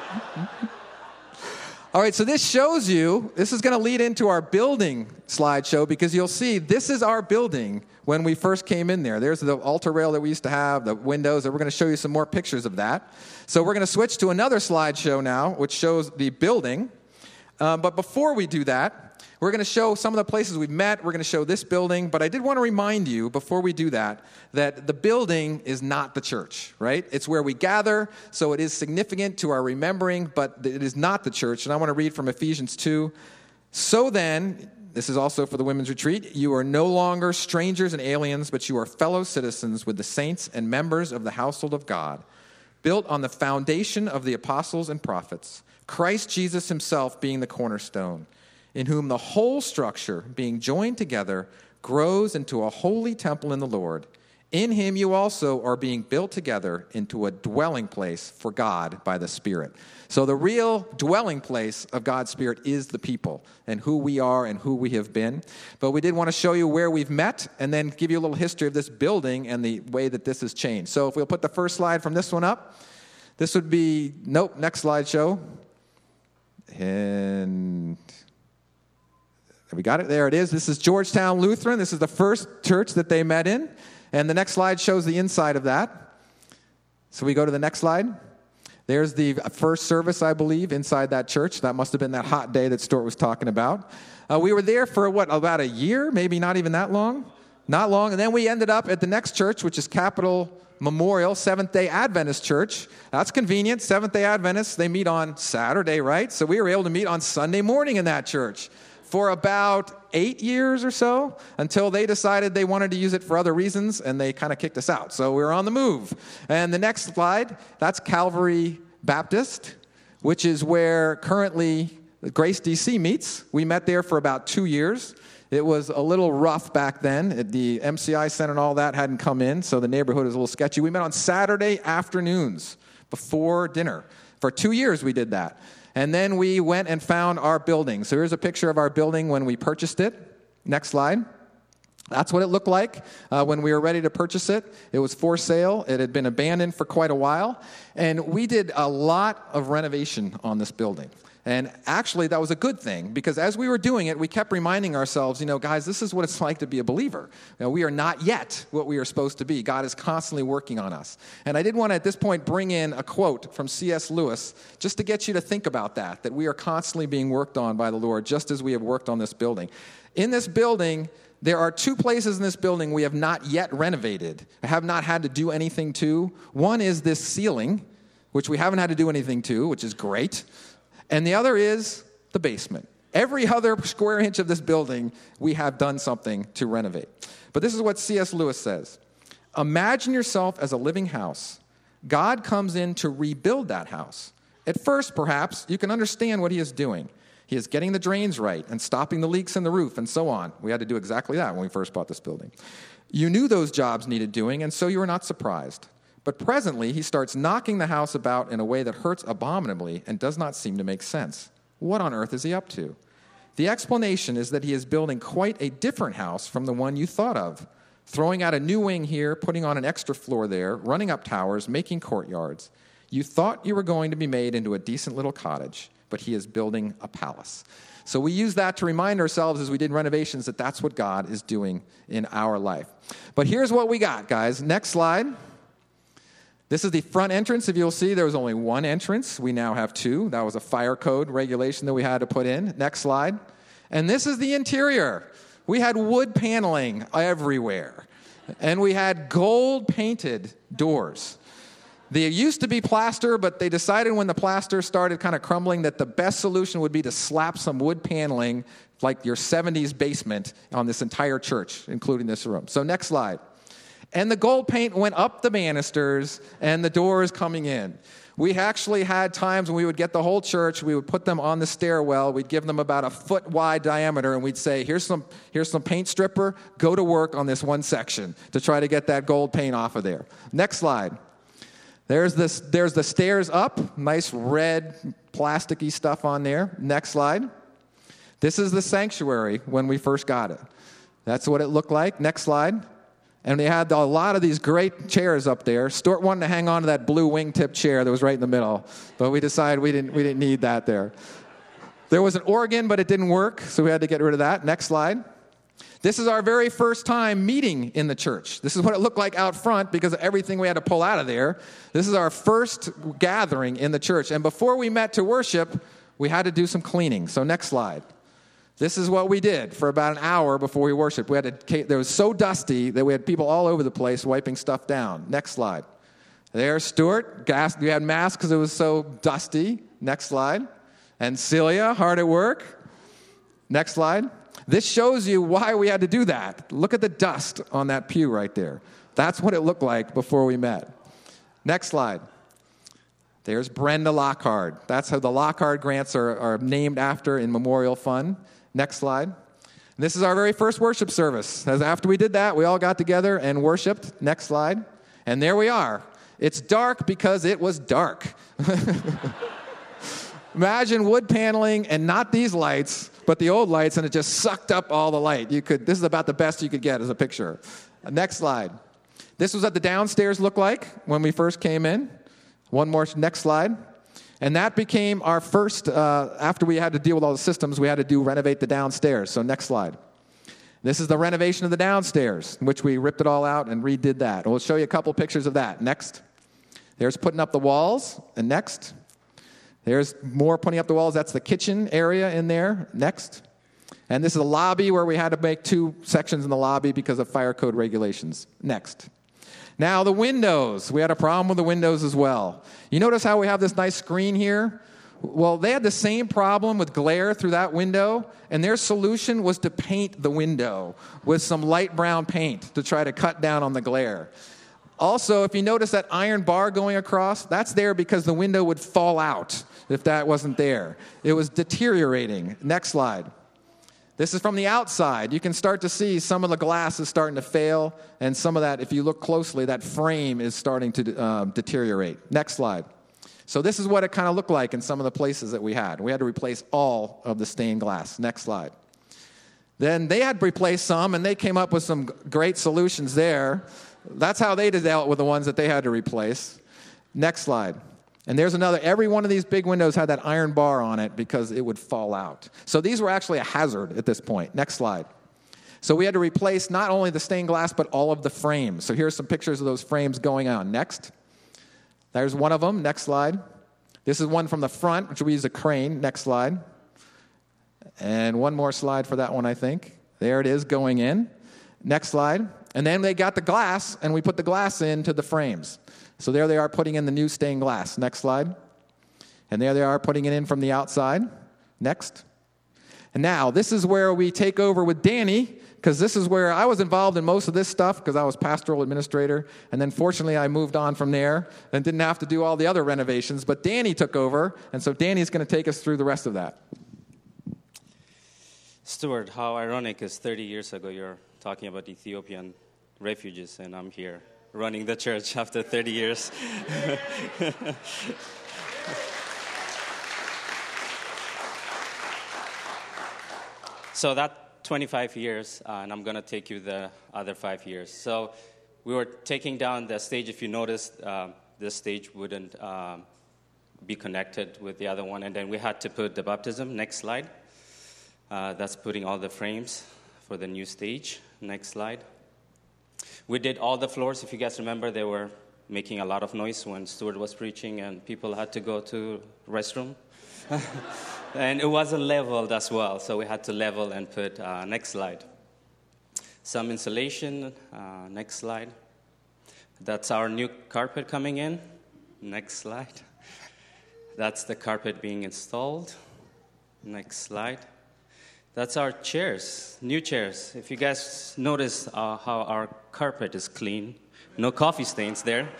All right, so this shows you, this is going to lead into our building slideshow because you'll see this is our building when we first came in there. There's the altar rail that we used to have, the windows, and we're going to show you some more pictures of that. So we're going to switch to another slideshow now, which shows the building. But before we do that, we're going to show some of the places we've met. We're going to show this building. But I did want to remind you, before we do that the building is not the church, right? It's where we gather, so it is significant to our remembering, but it is not the church. And I want to read from Ephesians 2. So then, this is also for the women's retreat, you are no longer strangers and aliens, but you are fellow citizens with the saints and members of the household of God, built on the foundation of the apostles and prophets, Christ Jesus himself being the cornerstone, in whom the whole structure, being joined together, grows into a holy temple in the Lord. In him you also are being built together into a dwelling place for God by the Spirit. So the real dwelling place of God's Spirit is the people and who we are and who we have been. But we did want to show you where we've met and then give you a little history of this building and the way that this has changed. So if we'll put the first slide from this one up, this would be, next slideshow. And we got it. There it is. This is Georgetown Lutheran. This is the first church that they met in. And the next slide shows the inside of that. So we go to the next slide. There's the first service, I believe, inside that church. That must have been that hot day that Stuart was talking about. We were there for, about a year? Maybe not even that long? Not long. And then we ended up at the next church, which is Capitol Memorial, Seventh-day Adventist Church. That's convenient. Seventh-day Adventists, they meet on Saturday, right? So we were able to meet on Sunday morning in that church for about 8 years or so, until they decided they wanted to use it for other reasons, and they kind of kicked us out. So we were on the move. And the next slide, that's Calvary Baptist, which is where currently Grace DC meets. We met there for about 2 years. It was a little rough back then. The MCI Center and all that hadn't come in, so the neighborhood was a little sketchy. We met on Saturday afternoons before dinner. For 2 years we did that. And then we went and found our building. So here's a picture of our building when we purchased it. Next slide. That's what it looked like when we were ready to purchase it. It was for sale. It had been abandoned for quite a while. And we did a lot of renovation on this building. And actually, that was a good thing, because as we were doing it, we kept reminding ourselves, guys, this is what it's like to be a believer. We are not yet what we are supposed to be. God is constantly working on us. And I did want to, at this point, bring in a quote from C.S. Lewis, just to get you to think about that we are constantly being worked on by the Lord, just as we have worked on this building. In this building, there are 2 places in this building we have not yet renovated, have not had to do anything to. One is this ceiling, which we haven't had to do anything to, which is great. And the other is the basement. Every other square inch of this building, we have done something to renovate. But this is what C.S. Lewis says. Imagine yourself as a living house. God comes in to rebuild that house. At first, perhaps, you can understand what he is doing. He is getting the drains right and stopping the leaks in the roof and so on. We had to do exactly that when we first bought this building. You knew those jobs needed doing, and so you were not surprised. But presently, he starts knocking the house about in a way that hurts abominably and does not seem to make sense. What on earth is he up to? The explanation is that he is building quite a different house from the one you thought of, throwing out a new wing here, putting on an extra floor there, running up towers, making courtyards. You thought you were going to be made into a decent little cottage, but he is building a palace. So we use that to remind ourselves as we did renovations that that's what God is doing in our life. But here's what we got, guys. Next slide. This is the front entrance. If you'll see, there was only one entrance. We now have 2. That was a fire code regulation that we had to put in. Next slide. And this is the interior. We had wood paneling everywhere. And we had gold-painted doors. They used to be plaster, but they decided when the plaster started kind of crumbling that the best solution would be to slap some wood paneling like your 70s basement on this entire church, including this room. So next slide. And the gold paint went up the banisters and the doors coming in. We actually had times when we would get the whole church, we would put them on the stairwell, we'd give them about a foot wide diameter, and we'd say, here's some paint stripper, go to work on this one section to try to get that gold paint off of there. Next slide. There's the stairs up, nice red plasticky stuff on there. Next slide. This is the sanctuary when we first got it. That's what it looked like. Next slide. And they had a lot of these great chairs up there. Stuart wanted to hang on to that blue wingtip chair that was right in the middle, but we decided we didn't need that there. There was an organ, but it didn't work, so we had to get rid of that. Next slide. This is our very first time meeting in the church. This is what it looked like out front because of everything we had to pull out of there. This is our first gathering in the church. And before we met to worship, we had to do some cleaning. So next slide. This is what we did for about an hour before we worshiped. It was so dusty that we had people all over the place wiping stuff down. Next slide. There's Stuart. We had masks because it was so dusty. Next slide. And Celia, hard at work. Next slide. This shows you why we had to do that. Look at the dust on that pew right there. That's what it looked like before we met. Next slide. There's Brenda Lockhart. That's how the Lockhart grants are named after in Memorial Fund. Next slide. This is our very first worship service. As after we did that, we all got together and worshiped. Next slide. And there we are. It's dark because it was dark. Imagine wood paneling and not these lights, but the old lights, and it just sucked up all the light. This is about the best you could get as a picture. Next slide. This was what the downstairs looked like when we first came in. One more, next slide. And that became our first, after we had to deal with all the systems, we had to renovate the downstairs. So next slide. This is the renovation of the downstairs, in which we ripped it all out and redid that. We'll show you a couple pictures of that. Next. There's putting up the walls. And next. There's more putting up the walls. That's the kitchen area in there. Next. And this is a lobby where we had to make 2 sections in the lobby because of fire code regulations. Next. Now, the windows. We had a problem with the windows as well. You notice how we have this nice screen here? Well, they had the same problem with glare through that window, and their solution was to paint the window with some light brown paint to try to cut down on the glare. Also, if you notice that iron bar going across, that's there because the window would fall out if that wasn't there. It was deteriorating. Next slide. This is from the outside. You can start to see some of the glass is starting to fail, and some of that, if you look closely, that frame is starting to deteriorate. Next slide. So this is what it kind of looked like in some of the places that we had. We had to replace all of the stained glass. Next slide. Then they had replaced some, and they came up with some great solutions there. That's how they dealt with the ones that they had to replace. Next slide. And there's another. Every one of these big windows had that iron bar on it because it would fall out. So these were actually a hazard at this point. Next slide. So we had to replace not only the stained glass, but all of the frames. So here's some pictures of those frames going on. Next. There's one of them. Next slide. This is one from the front, which we use a crane. Next slide. And one more slide for that one, I think. There it is going in. Next slide. And then they got the glass, and we put the glass into the frames. So there they are putting in the new stained glass. Next slide. And there they are putting it in from the outside. Next. And now, this is where we take over with Danny, because this is where I was involved in most of this stuff because I was pastoral administrator. And then fortunately, I moved on from there and didn't have to do all the other renovations. But Danny took over, and so Danny's going to take us through the rest of that. Stuart, how ironic is 30 years ago you're talking about Ethiopian refugees, and I'm here running the church after 30 years. So that 25 years, and I'm going to take you the other 5 years. So we were taking down the stage. If you noticed, this stage wouldn't be connected with the other one, and then we had to put the baptism. Next slide. That's putting all the frames for the new stage. Next slide. We did all the floors. If you guys remember, they were making a lot of noise when Stuart was preaching and people had to go to restroom. And it wasn't leveled as well, so we had to level and put, next slide. Some insulation, next slide. That's our new carpet coming in. Next slide. That's the carpet being installed. Next slide. That's our chairs, new chairs. If you guys notice how our carpet is clean, no coffee stains there.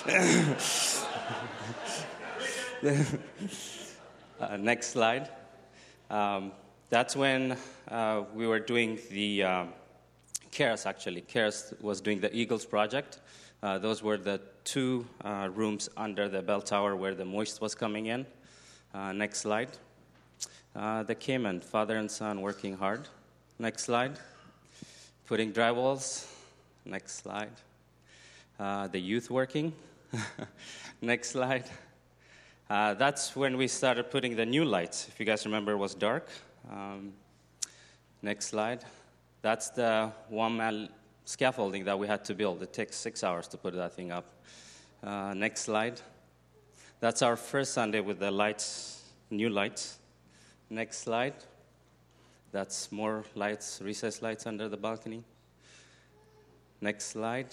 Next slide. That's when we were doing the CARES, actually. CARES was doing the Eagles project. Those were the two rooms under the bell tower where the moist was coming in. Next slide. The Cayman, father and son working hard. Next slide. Putting drywalls. Next slide. The youth working. Next slide. That's when we started putting the new lights. If you guys remember, it was dark. Next slide. That's the one-man scaffolding that we had to build. It takes 6 hours to put that thing up. Next slide. That's our first Sunday with the lights, new lights. Next slide. That's more lights, recessed lights under the balcony. Next slide.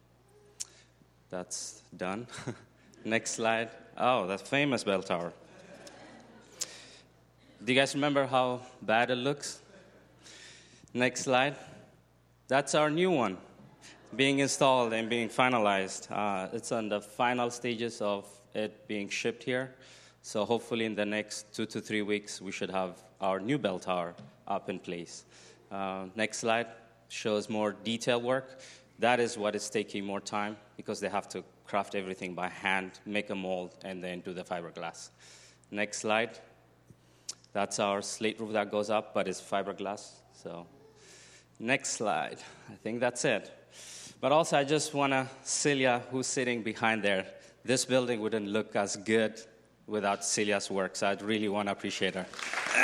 That's done. Next slide. Oh, that famous bell tower. Do you guys remember how bad it looks? Next slide. That's our new one, being installed and being finalized. It's on the final stages of it being shipped here. So hopefully in the next 2 to 3 weeks, we should have our new bell tower up in place. Next slide shows more detail work. That is what is taking more time because they have to craft everything by hand, make a mold, and then do the fiberglass. Next slide. That's our slate roof that goes up, but it's fiberglass. So next slide. I think that's it. But also, I just want to, Celia, who's sitting behind there, this building wouldn't look as good without Celia's work, so I'd really want to appreciate her.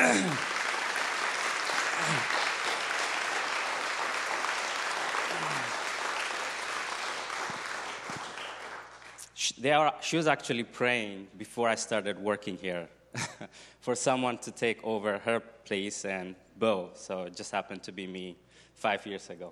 She was actually praying before I started working here for someone to take over her place and Bo. So it just happened to be me 5 years ago.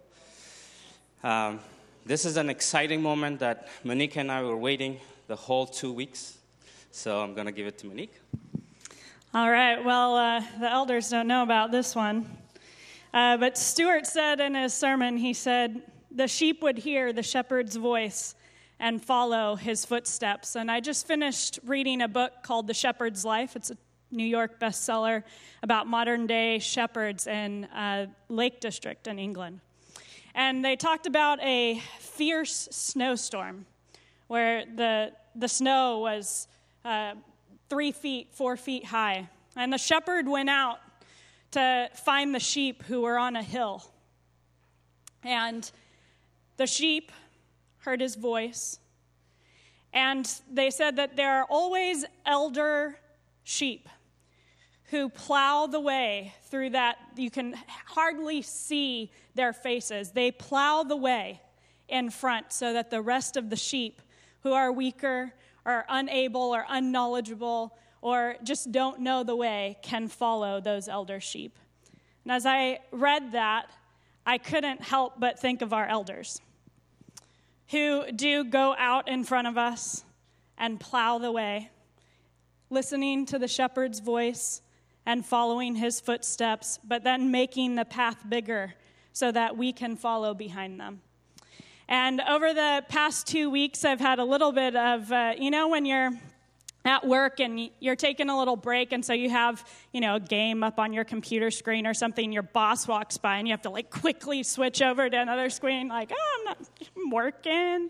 This is an exciting moment that Monique and I were waiting the whole 2 weeks. So I'm going to give it to Monique. All right. Well, the elders don't know about this one. But Stuart said in his sermon, he said, the sheep would hear the shepherd's voice and follow his footsteps. And I just finished reading a book called The Shepherd's Life. It's a New York bestseller about modern-day shepherds in Lake District in England. And they talked about a fierce snowstorm where the snow was 3 feet, 4 feet high. And the shepherd went out to find the sheep who were on a hill. And the sheep heard his voice. And they said that there are always elder sheep who plow the way through that. You can hardly see their faces. They plow the way in front so that the rest of the sheep who are weaker or unable or unknowledgeable or just don't know the way can follow those elder sheep. And as I read that, I couldn't help but think of our elders who do go out in front of us and plow the way, listening to the shepherd's voice and following his footsteps, but then making the path bigger so that we can follow behind them. And over the past 2 weeks, I've had a little bit of, when you're at work and you're taking a little break, and so you have, a game up on your computer screen or something, your boss walks by and you have to quickly switch over to another screen, I'm working.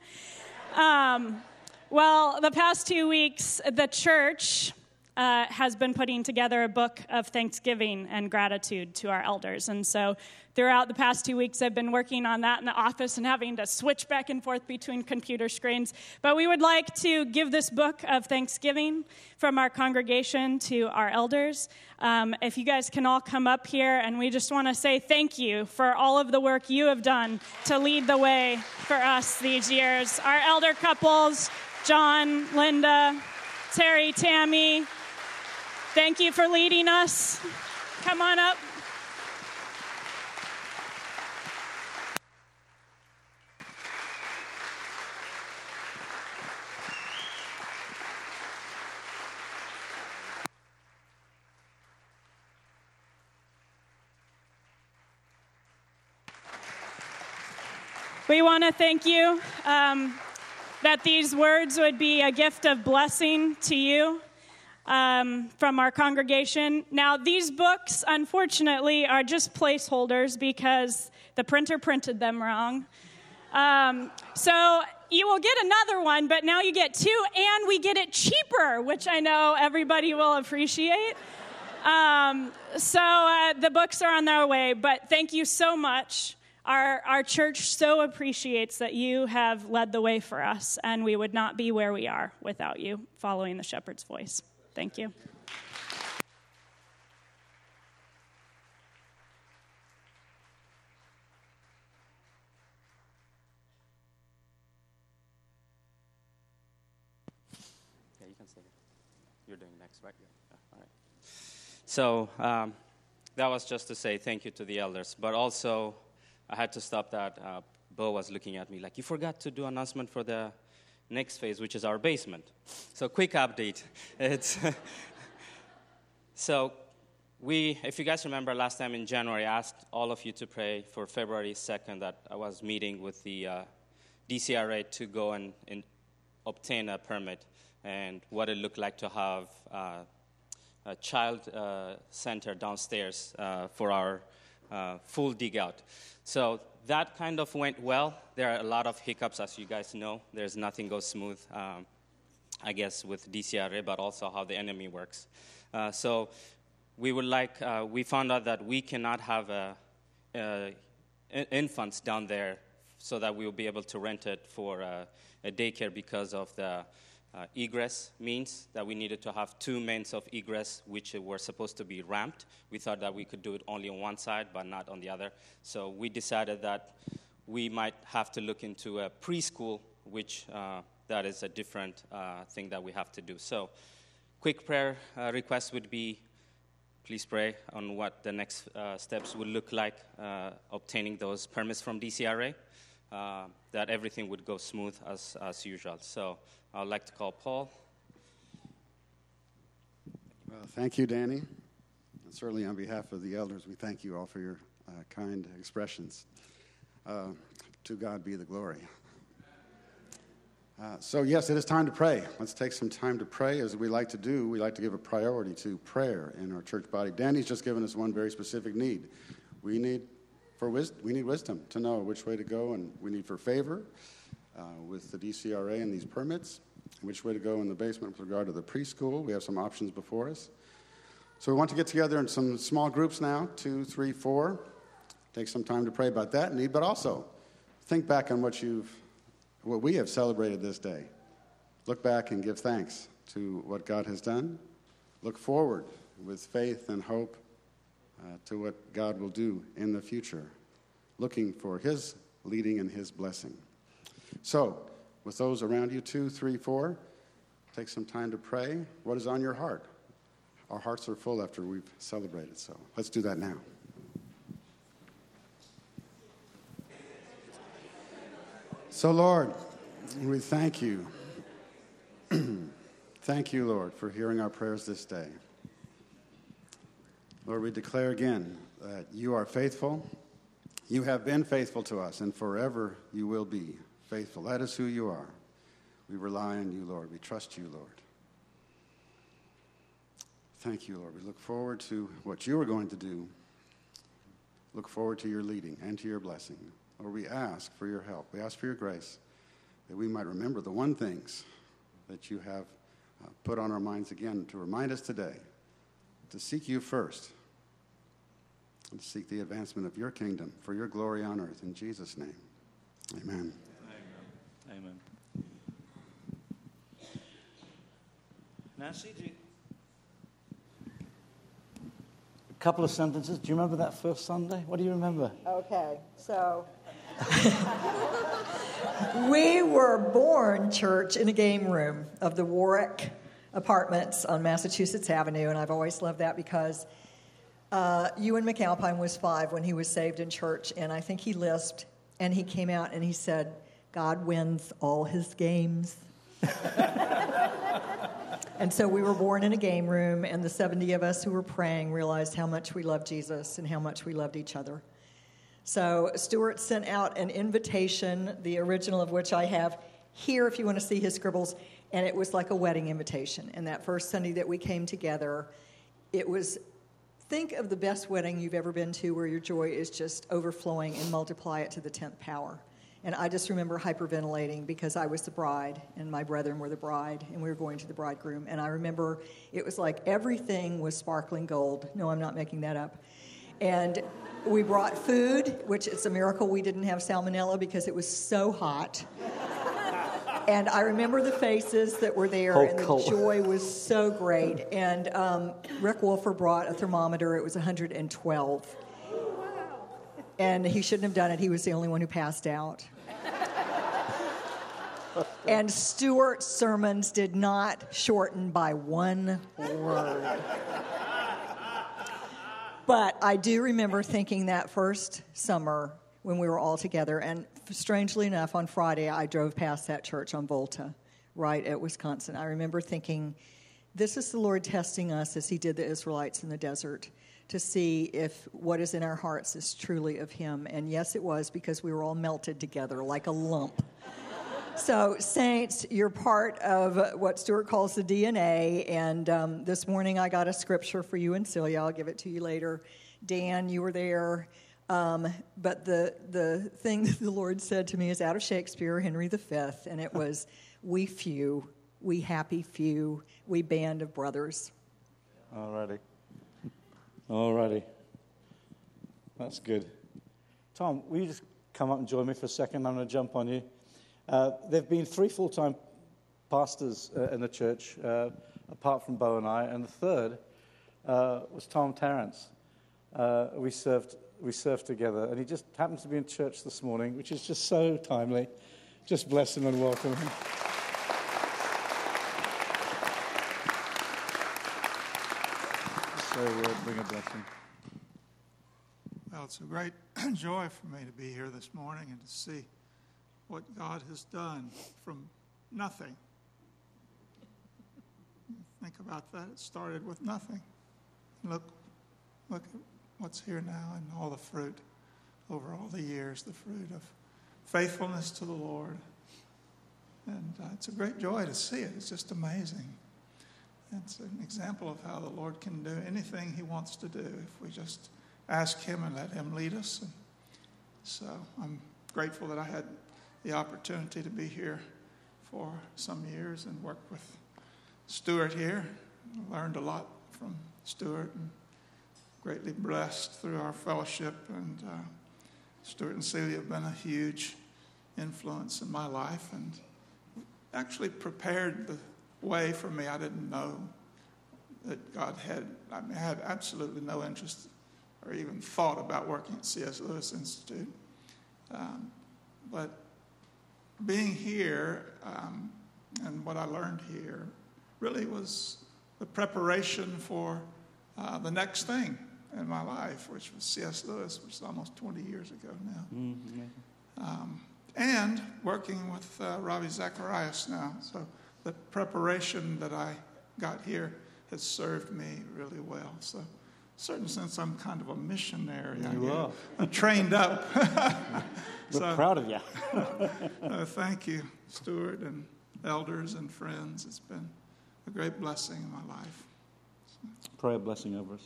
Well, the past 2 weeks, the church has been putting together a book of thanksgiving and gratitude to our elders. And so throughout the past 2 weeks, I've been working on that in the office and having to switch back and forth between computer screens. But we would like to give this book of thanksgiving from our congregation to our elders. If you guys can all come up here, and we just want to say thank you for all of the work you have done to lead the way for us these years. Our elder couples, John, Linda, Terry, Tammy, thank you for leading us. Come on up. We want to thank you that these words would be a gift of blessing to you from our congregation. Now, these books, unfortunately, are just placeholders because the printer printed them wrong. So you will get another one, but now you get two, and we get it cheaper, which I know everybody will appreciate. So the books are on their way, but thank you so much. Our church so appreciates that you have led the way for us, and we would not be where we are without you following the shepherd's voice. Thank you. Yeah, you can say it. You're doing next, right? Yeah. All right. So that was just to say thank you to the elders, but also I had to stop that. Bo was looking at me like, you forgot to do announcement for the next phase, which is our basement. So quick update. So if you guys remember last time in January, I asked all of you to pray for February 2nd that I was meeting with the DCRA to go and obtain a permit and what it looked like to have a child center downstairs for our full dig out. So that kind of went well. There are a lot of hiccups, as you guys know. There's nothing goes smooth, I guess, with DCRA, but also how the enemy works. So we found out that we cannot have infants down there so that we will be able to rent it for a daycare because of the egress means that we needed to have two means of egress, which were supposed to be ramped. We thought that we could do it only on one side, but not on the other. So we decided that we might have to look into a preschool, which that is a different thing that we have to do. So quick prayer request would be, please pray on what the next steps would look like, obtaining those permits from DCRA, that everything would go smooth as usual. So I'd like to call Paul. Well, thank you, Danny. And certainly on behalf of the elders, we thank you all for your kind expressions. To God be the glory. So yes, it is time to pray. Let's take some time to pray. As we like to do, we like to give a priority to prayer in our church body. Danny's just given us one very specific need. We need wisdom to know which way to go, and we need for favor with the DCRA and these permits, which way to go in the basement with regard to the preschool. We have some options before us. So we want to get together in some small groups now, 2, 3, 4. Take some time to pray about that need, but also think back on what we have celebrated this day. Look back and give thanks to what God has done. Look forward with faith and hope to what God will do in the future, looking for his leading and his blessing. So, with those around you, 2, 3, 4, take some time to pray. What is on your heart? Our hearts are full after we've celebrated, so let's do that now. So, Lord, we thank you. Thank you, Lord, for hearing our prayers this day. Lord, we declare again that you are faithful. You have been faithful to us, and forever you will be faithful. That is who you are. We rely on you, Lord. We trust you, Lord. Thank you, Lord. We look forward to what you are going to do. Look forward to your leading and to your blessing. Lord, we ask for your help. We ask for your grace that we might remember the one things that you have put on our minds again to remind us today to seek you first and to seek the advancement of your kingdom for your glory on earth. In Jesus' name, amen. Amen. Nancy, a couple of sentences. Do you remember that first Sunday? What do you remember? Okay, so we were born, church, in a game room of the Warwick Apartments on Massachusetts Avenue, and I've always loved that because Ewan McAlpine was 5 when he was saved in church, and I think he lisped, and he came out and he said, God wins all his games. And so we were born in a game room, and the 70 of us who were praying realized how much we loved Jesus and how much we loved each other. So Stuart sent out an invitation, the original of which I have here if you want to see his scribbles, and it was like a wedding invitation. And that first Sunday that we came together, it was, think of the best wedding you've ever been to where your joy is just overflowing, and multiply it to the 10th power. And I just remember hyperventilating because I was the bride and my brethren were the bride and we were going to the bridegroom. And I remember it was like everything was sparkling gold. No, I'm not making that up. And we brought food, which it's a miracle we didn't have salmonella because it was so hot. And I remember the faces that were there, and the joy was so great. And Rick Wolfer brought a thermometer. It was 112. And he shouldn't have done it. He was the only one who passed out. And Stuart's sermons did not shorten by one word. But I do remember thinking that first summer when we were all together, and strangely enough, on Friday, I drove past that church on Volta, right at Wisconsin. I remember thinking, this is the Lord testing us as he did the Israelites in the desert, to see if what is in our hearts is truly of him. And yes, it was, because we were all melted together like a lump. So, saints, you're part of what Stuart calls the DNA, and this morning I got a scripture for you and Celia. I'll give it to you later. Dan, you were there. But the thing that the Lord said to me is out of Shakespeare, Henry V, and it was, we few, we happy few, we band of brothers. All righty. That's good. Tom, will you just come up and join me for a second? I'm going to jump on you. There have been 3 full-time pastors in the church, apart from Bo and I, and the third was Tom Terrence. We served together, and he just happens to be in church this morning, which is just so timely. Just bless him and welcome him. So bring a blessing. Well, it's a great joy for me to be here this morning and to see what God has done from nothing. Think about that. It started with nothing. Look at what's here now and all the fruit over all the years, the fruit of faithfulness to the Lord. And it's a great joy to see it. It's just amazing. It's an example of how the Lord can do anything he wants to do if we just ask him and let him lead us. And so I'm grateful that I had the opportunity to be here for some years and work with Stuart here. I learned a lot from Stuart and greatly blessed through our fellowship. And Stuart and Celia have been a huge influence in my life and actually prepared the way for me. I didn't know that God had, I had absolutely no interest or even thought about working at C.S. Lewis Institute. But being here and what I learned here really was the preparation for the next thing in my life, which was C.S. Lewis, which is almost 20 years ago now. Mm-hmm. And working with Ravi Zacharias now. So the preparation that I got here has served me really well. So in a certain sense, I'm kind of a missionary. I'm trained up. We're proud of you. Thank you, Stuart and elders and friends. It's been a great blessing in my life. Pray a blessing over us.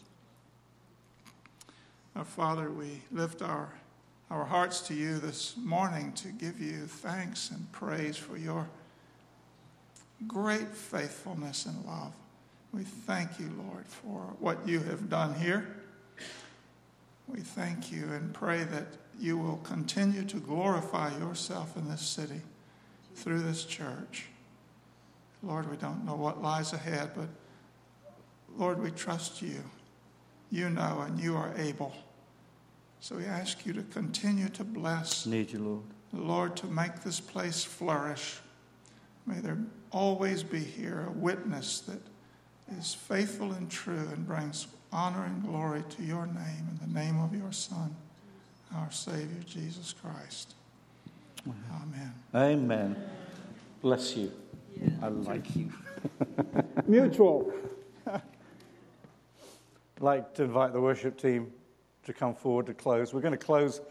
Our Father, we lift our hearts to you this morning to give you thanks and praise for your great faithfulness and love. We thank you, Lord, for what you have done here. We thank you and pray that you will continue to glorify yourself in this city through this church. Lord, we don't know what lies ahead, but Lord, we trust you. You know and you are able. So we ask you to continue to bless. Need you, Lord. Lord, to make this place flourish. May there always be here a witness that is faithful and true and brings honor and glory to your name in the name of your Son, our Savior, Jesus Christ. Amen. Amen. Bless you. Yeah. I like you. Mutual. I'd like to invite the worship team to come forward to close. We're going to close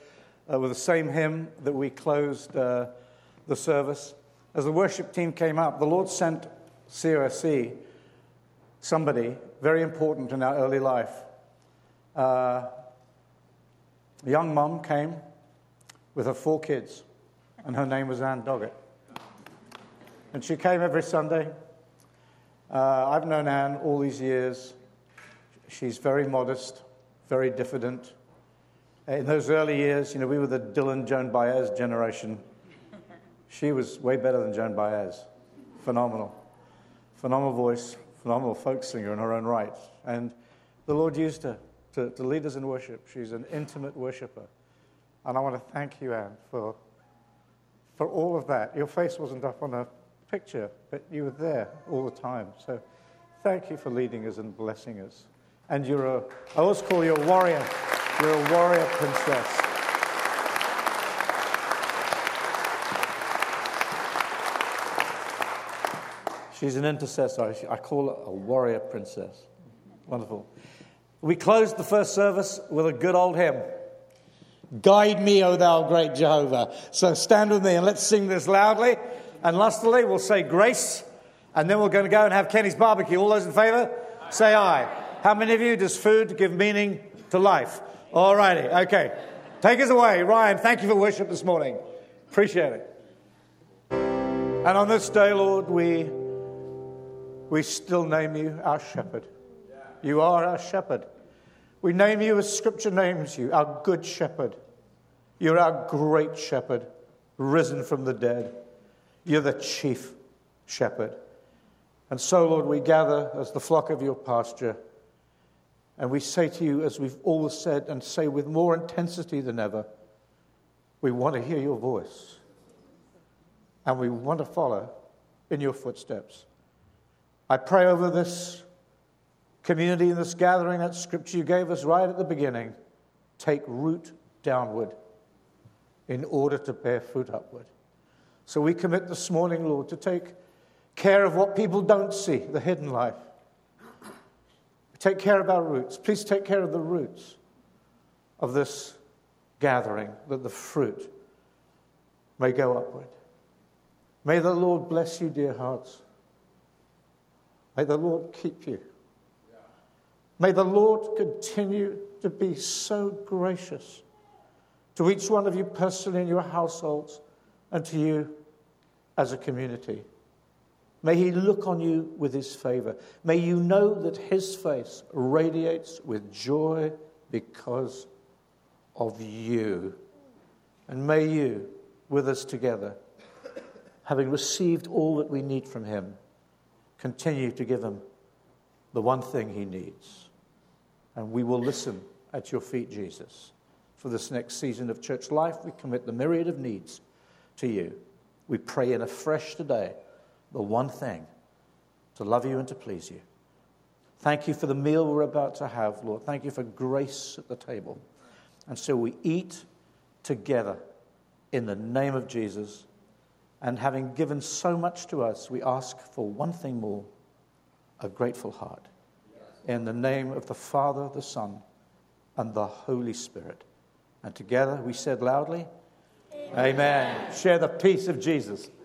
with the same hymn that we closed the service. As the worship team came up, the Lord sent COSC somebody very important in our early life. A young mum came with her 4 kids, and her name was Ann Doggett. And she came every Sunday. I've known Ann all these years. She's very modest, very diffident. In those early years, we were the Dylan Joan Baez generation. She was way better than Joan Baez. Phenomenal. Phenomenal voice, phenomenal folk singer in her own right. And the Lord used her to lead us in worship. She's an intimate worshiper. And I want to thank you, Anne, for all of that. Your face wasn't up on a picture, but you were there all the time. So thank you for leading us and blessing us. And I always call you a warrior. You're a warrior princess. She's an intercessor. I call her a warrior princess. Wonderful. We closed the first service with a good old hymn. Guide me, O thou great Jehovah. So stand with me and let's sing this loudly. And lustily, we'll say grace. And then we're going to go and have Kenny's barbecue. All those in favor? Say aye. How many of you does food give meaning to life? All righty. Okay. Take us away. Ryan, thank you for worship this morning. Appreciate it. And on this day, Lord, we still name you our shepherd. You are our shepherd. We name you as Scripture names you, our good shepherd. You're our great shepherd, risen from the dead. You're the chief shepherd. And so, Lord, we gather as the flock of your pasture, and we say to you, as we've always said, and say with more intensity than ever, we want to hear your voice, and we want to follow in your footsteps. I pray over this community and this gathering, that Scripture you gave us right at the beginning, take root downward in order to bear fruit upward. So we commit this morning, Lord, to take care of what people don't see, the hidden life. Take care of our roots. Please take care of the roots of this gathering, that the fruit may go upward. May the Lord bless you, dear hearts. May the Lord keep you. May the Lord continue to be so gracious to each one of you personally in your households and to you as a community. May he look on you with his favor. May you know that his face radiates with joy because of you. And may you, with us together, having received all that we need from him, continue to give him the one thing he needs. And we will listen at your feet, Jesus. For this next season of church life, we commit the myriad of needs to you. We pray in afresh today the one thing, to love you and to please you. Thank you for the meal we're about to have, Lord. Thank you for grace at the table. And so we eat together in the name of Jesus. And having given so much to us, we ask for one thing more, a grateful heart. In the name of the Father, the Son, and the Holy Spirit. And together we said loudly, Amen. Share the peace of Jesus.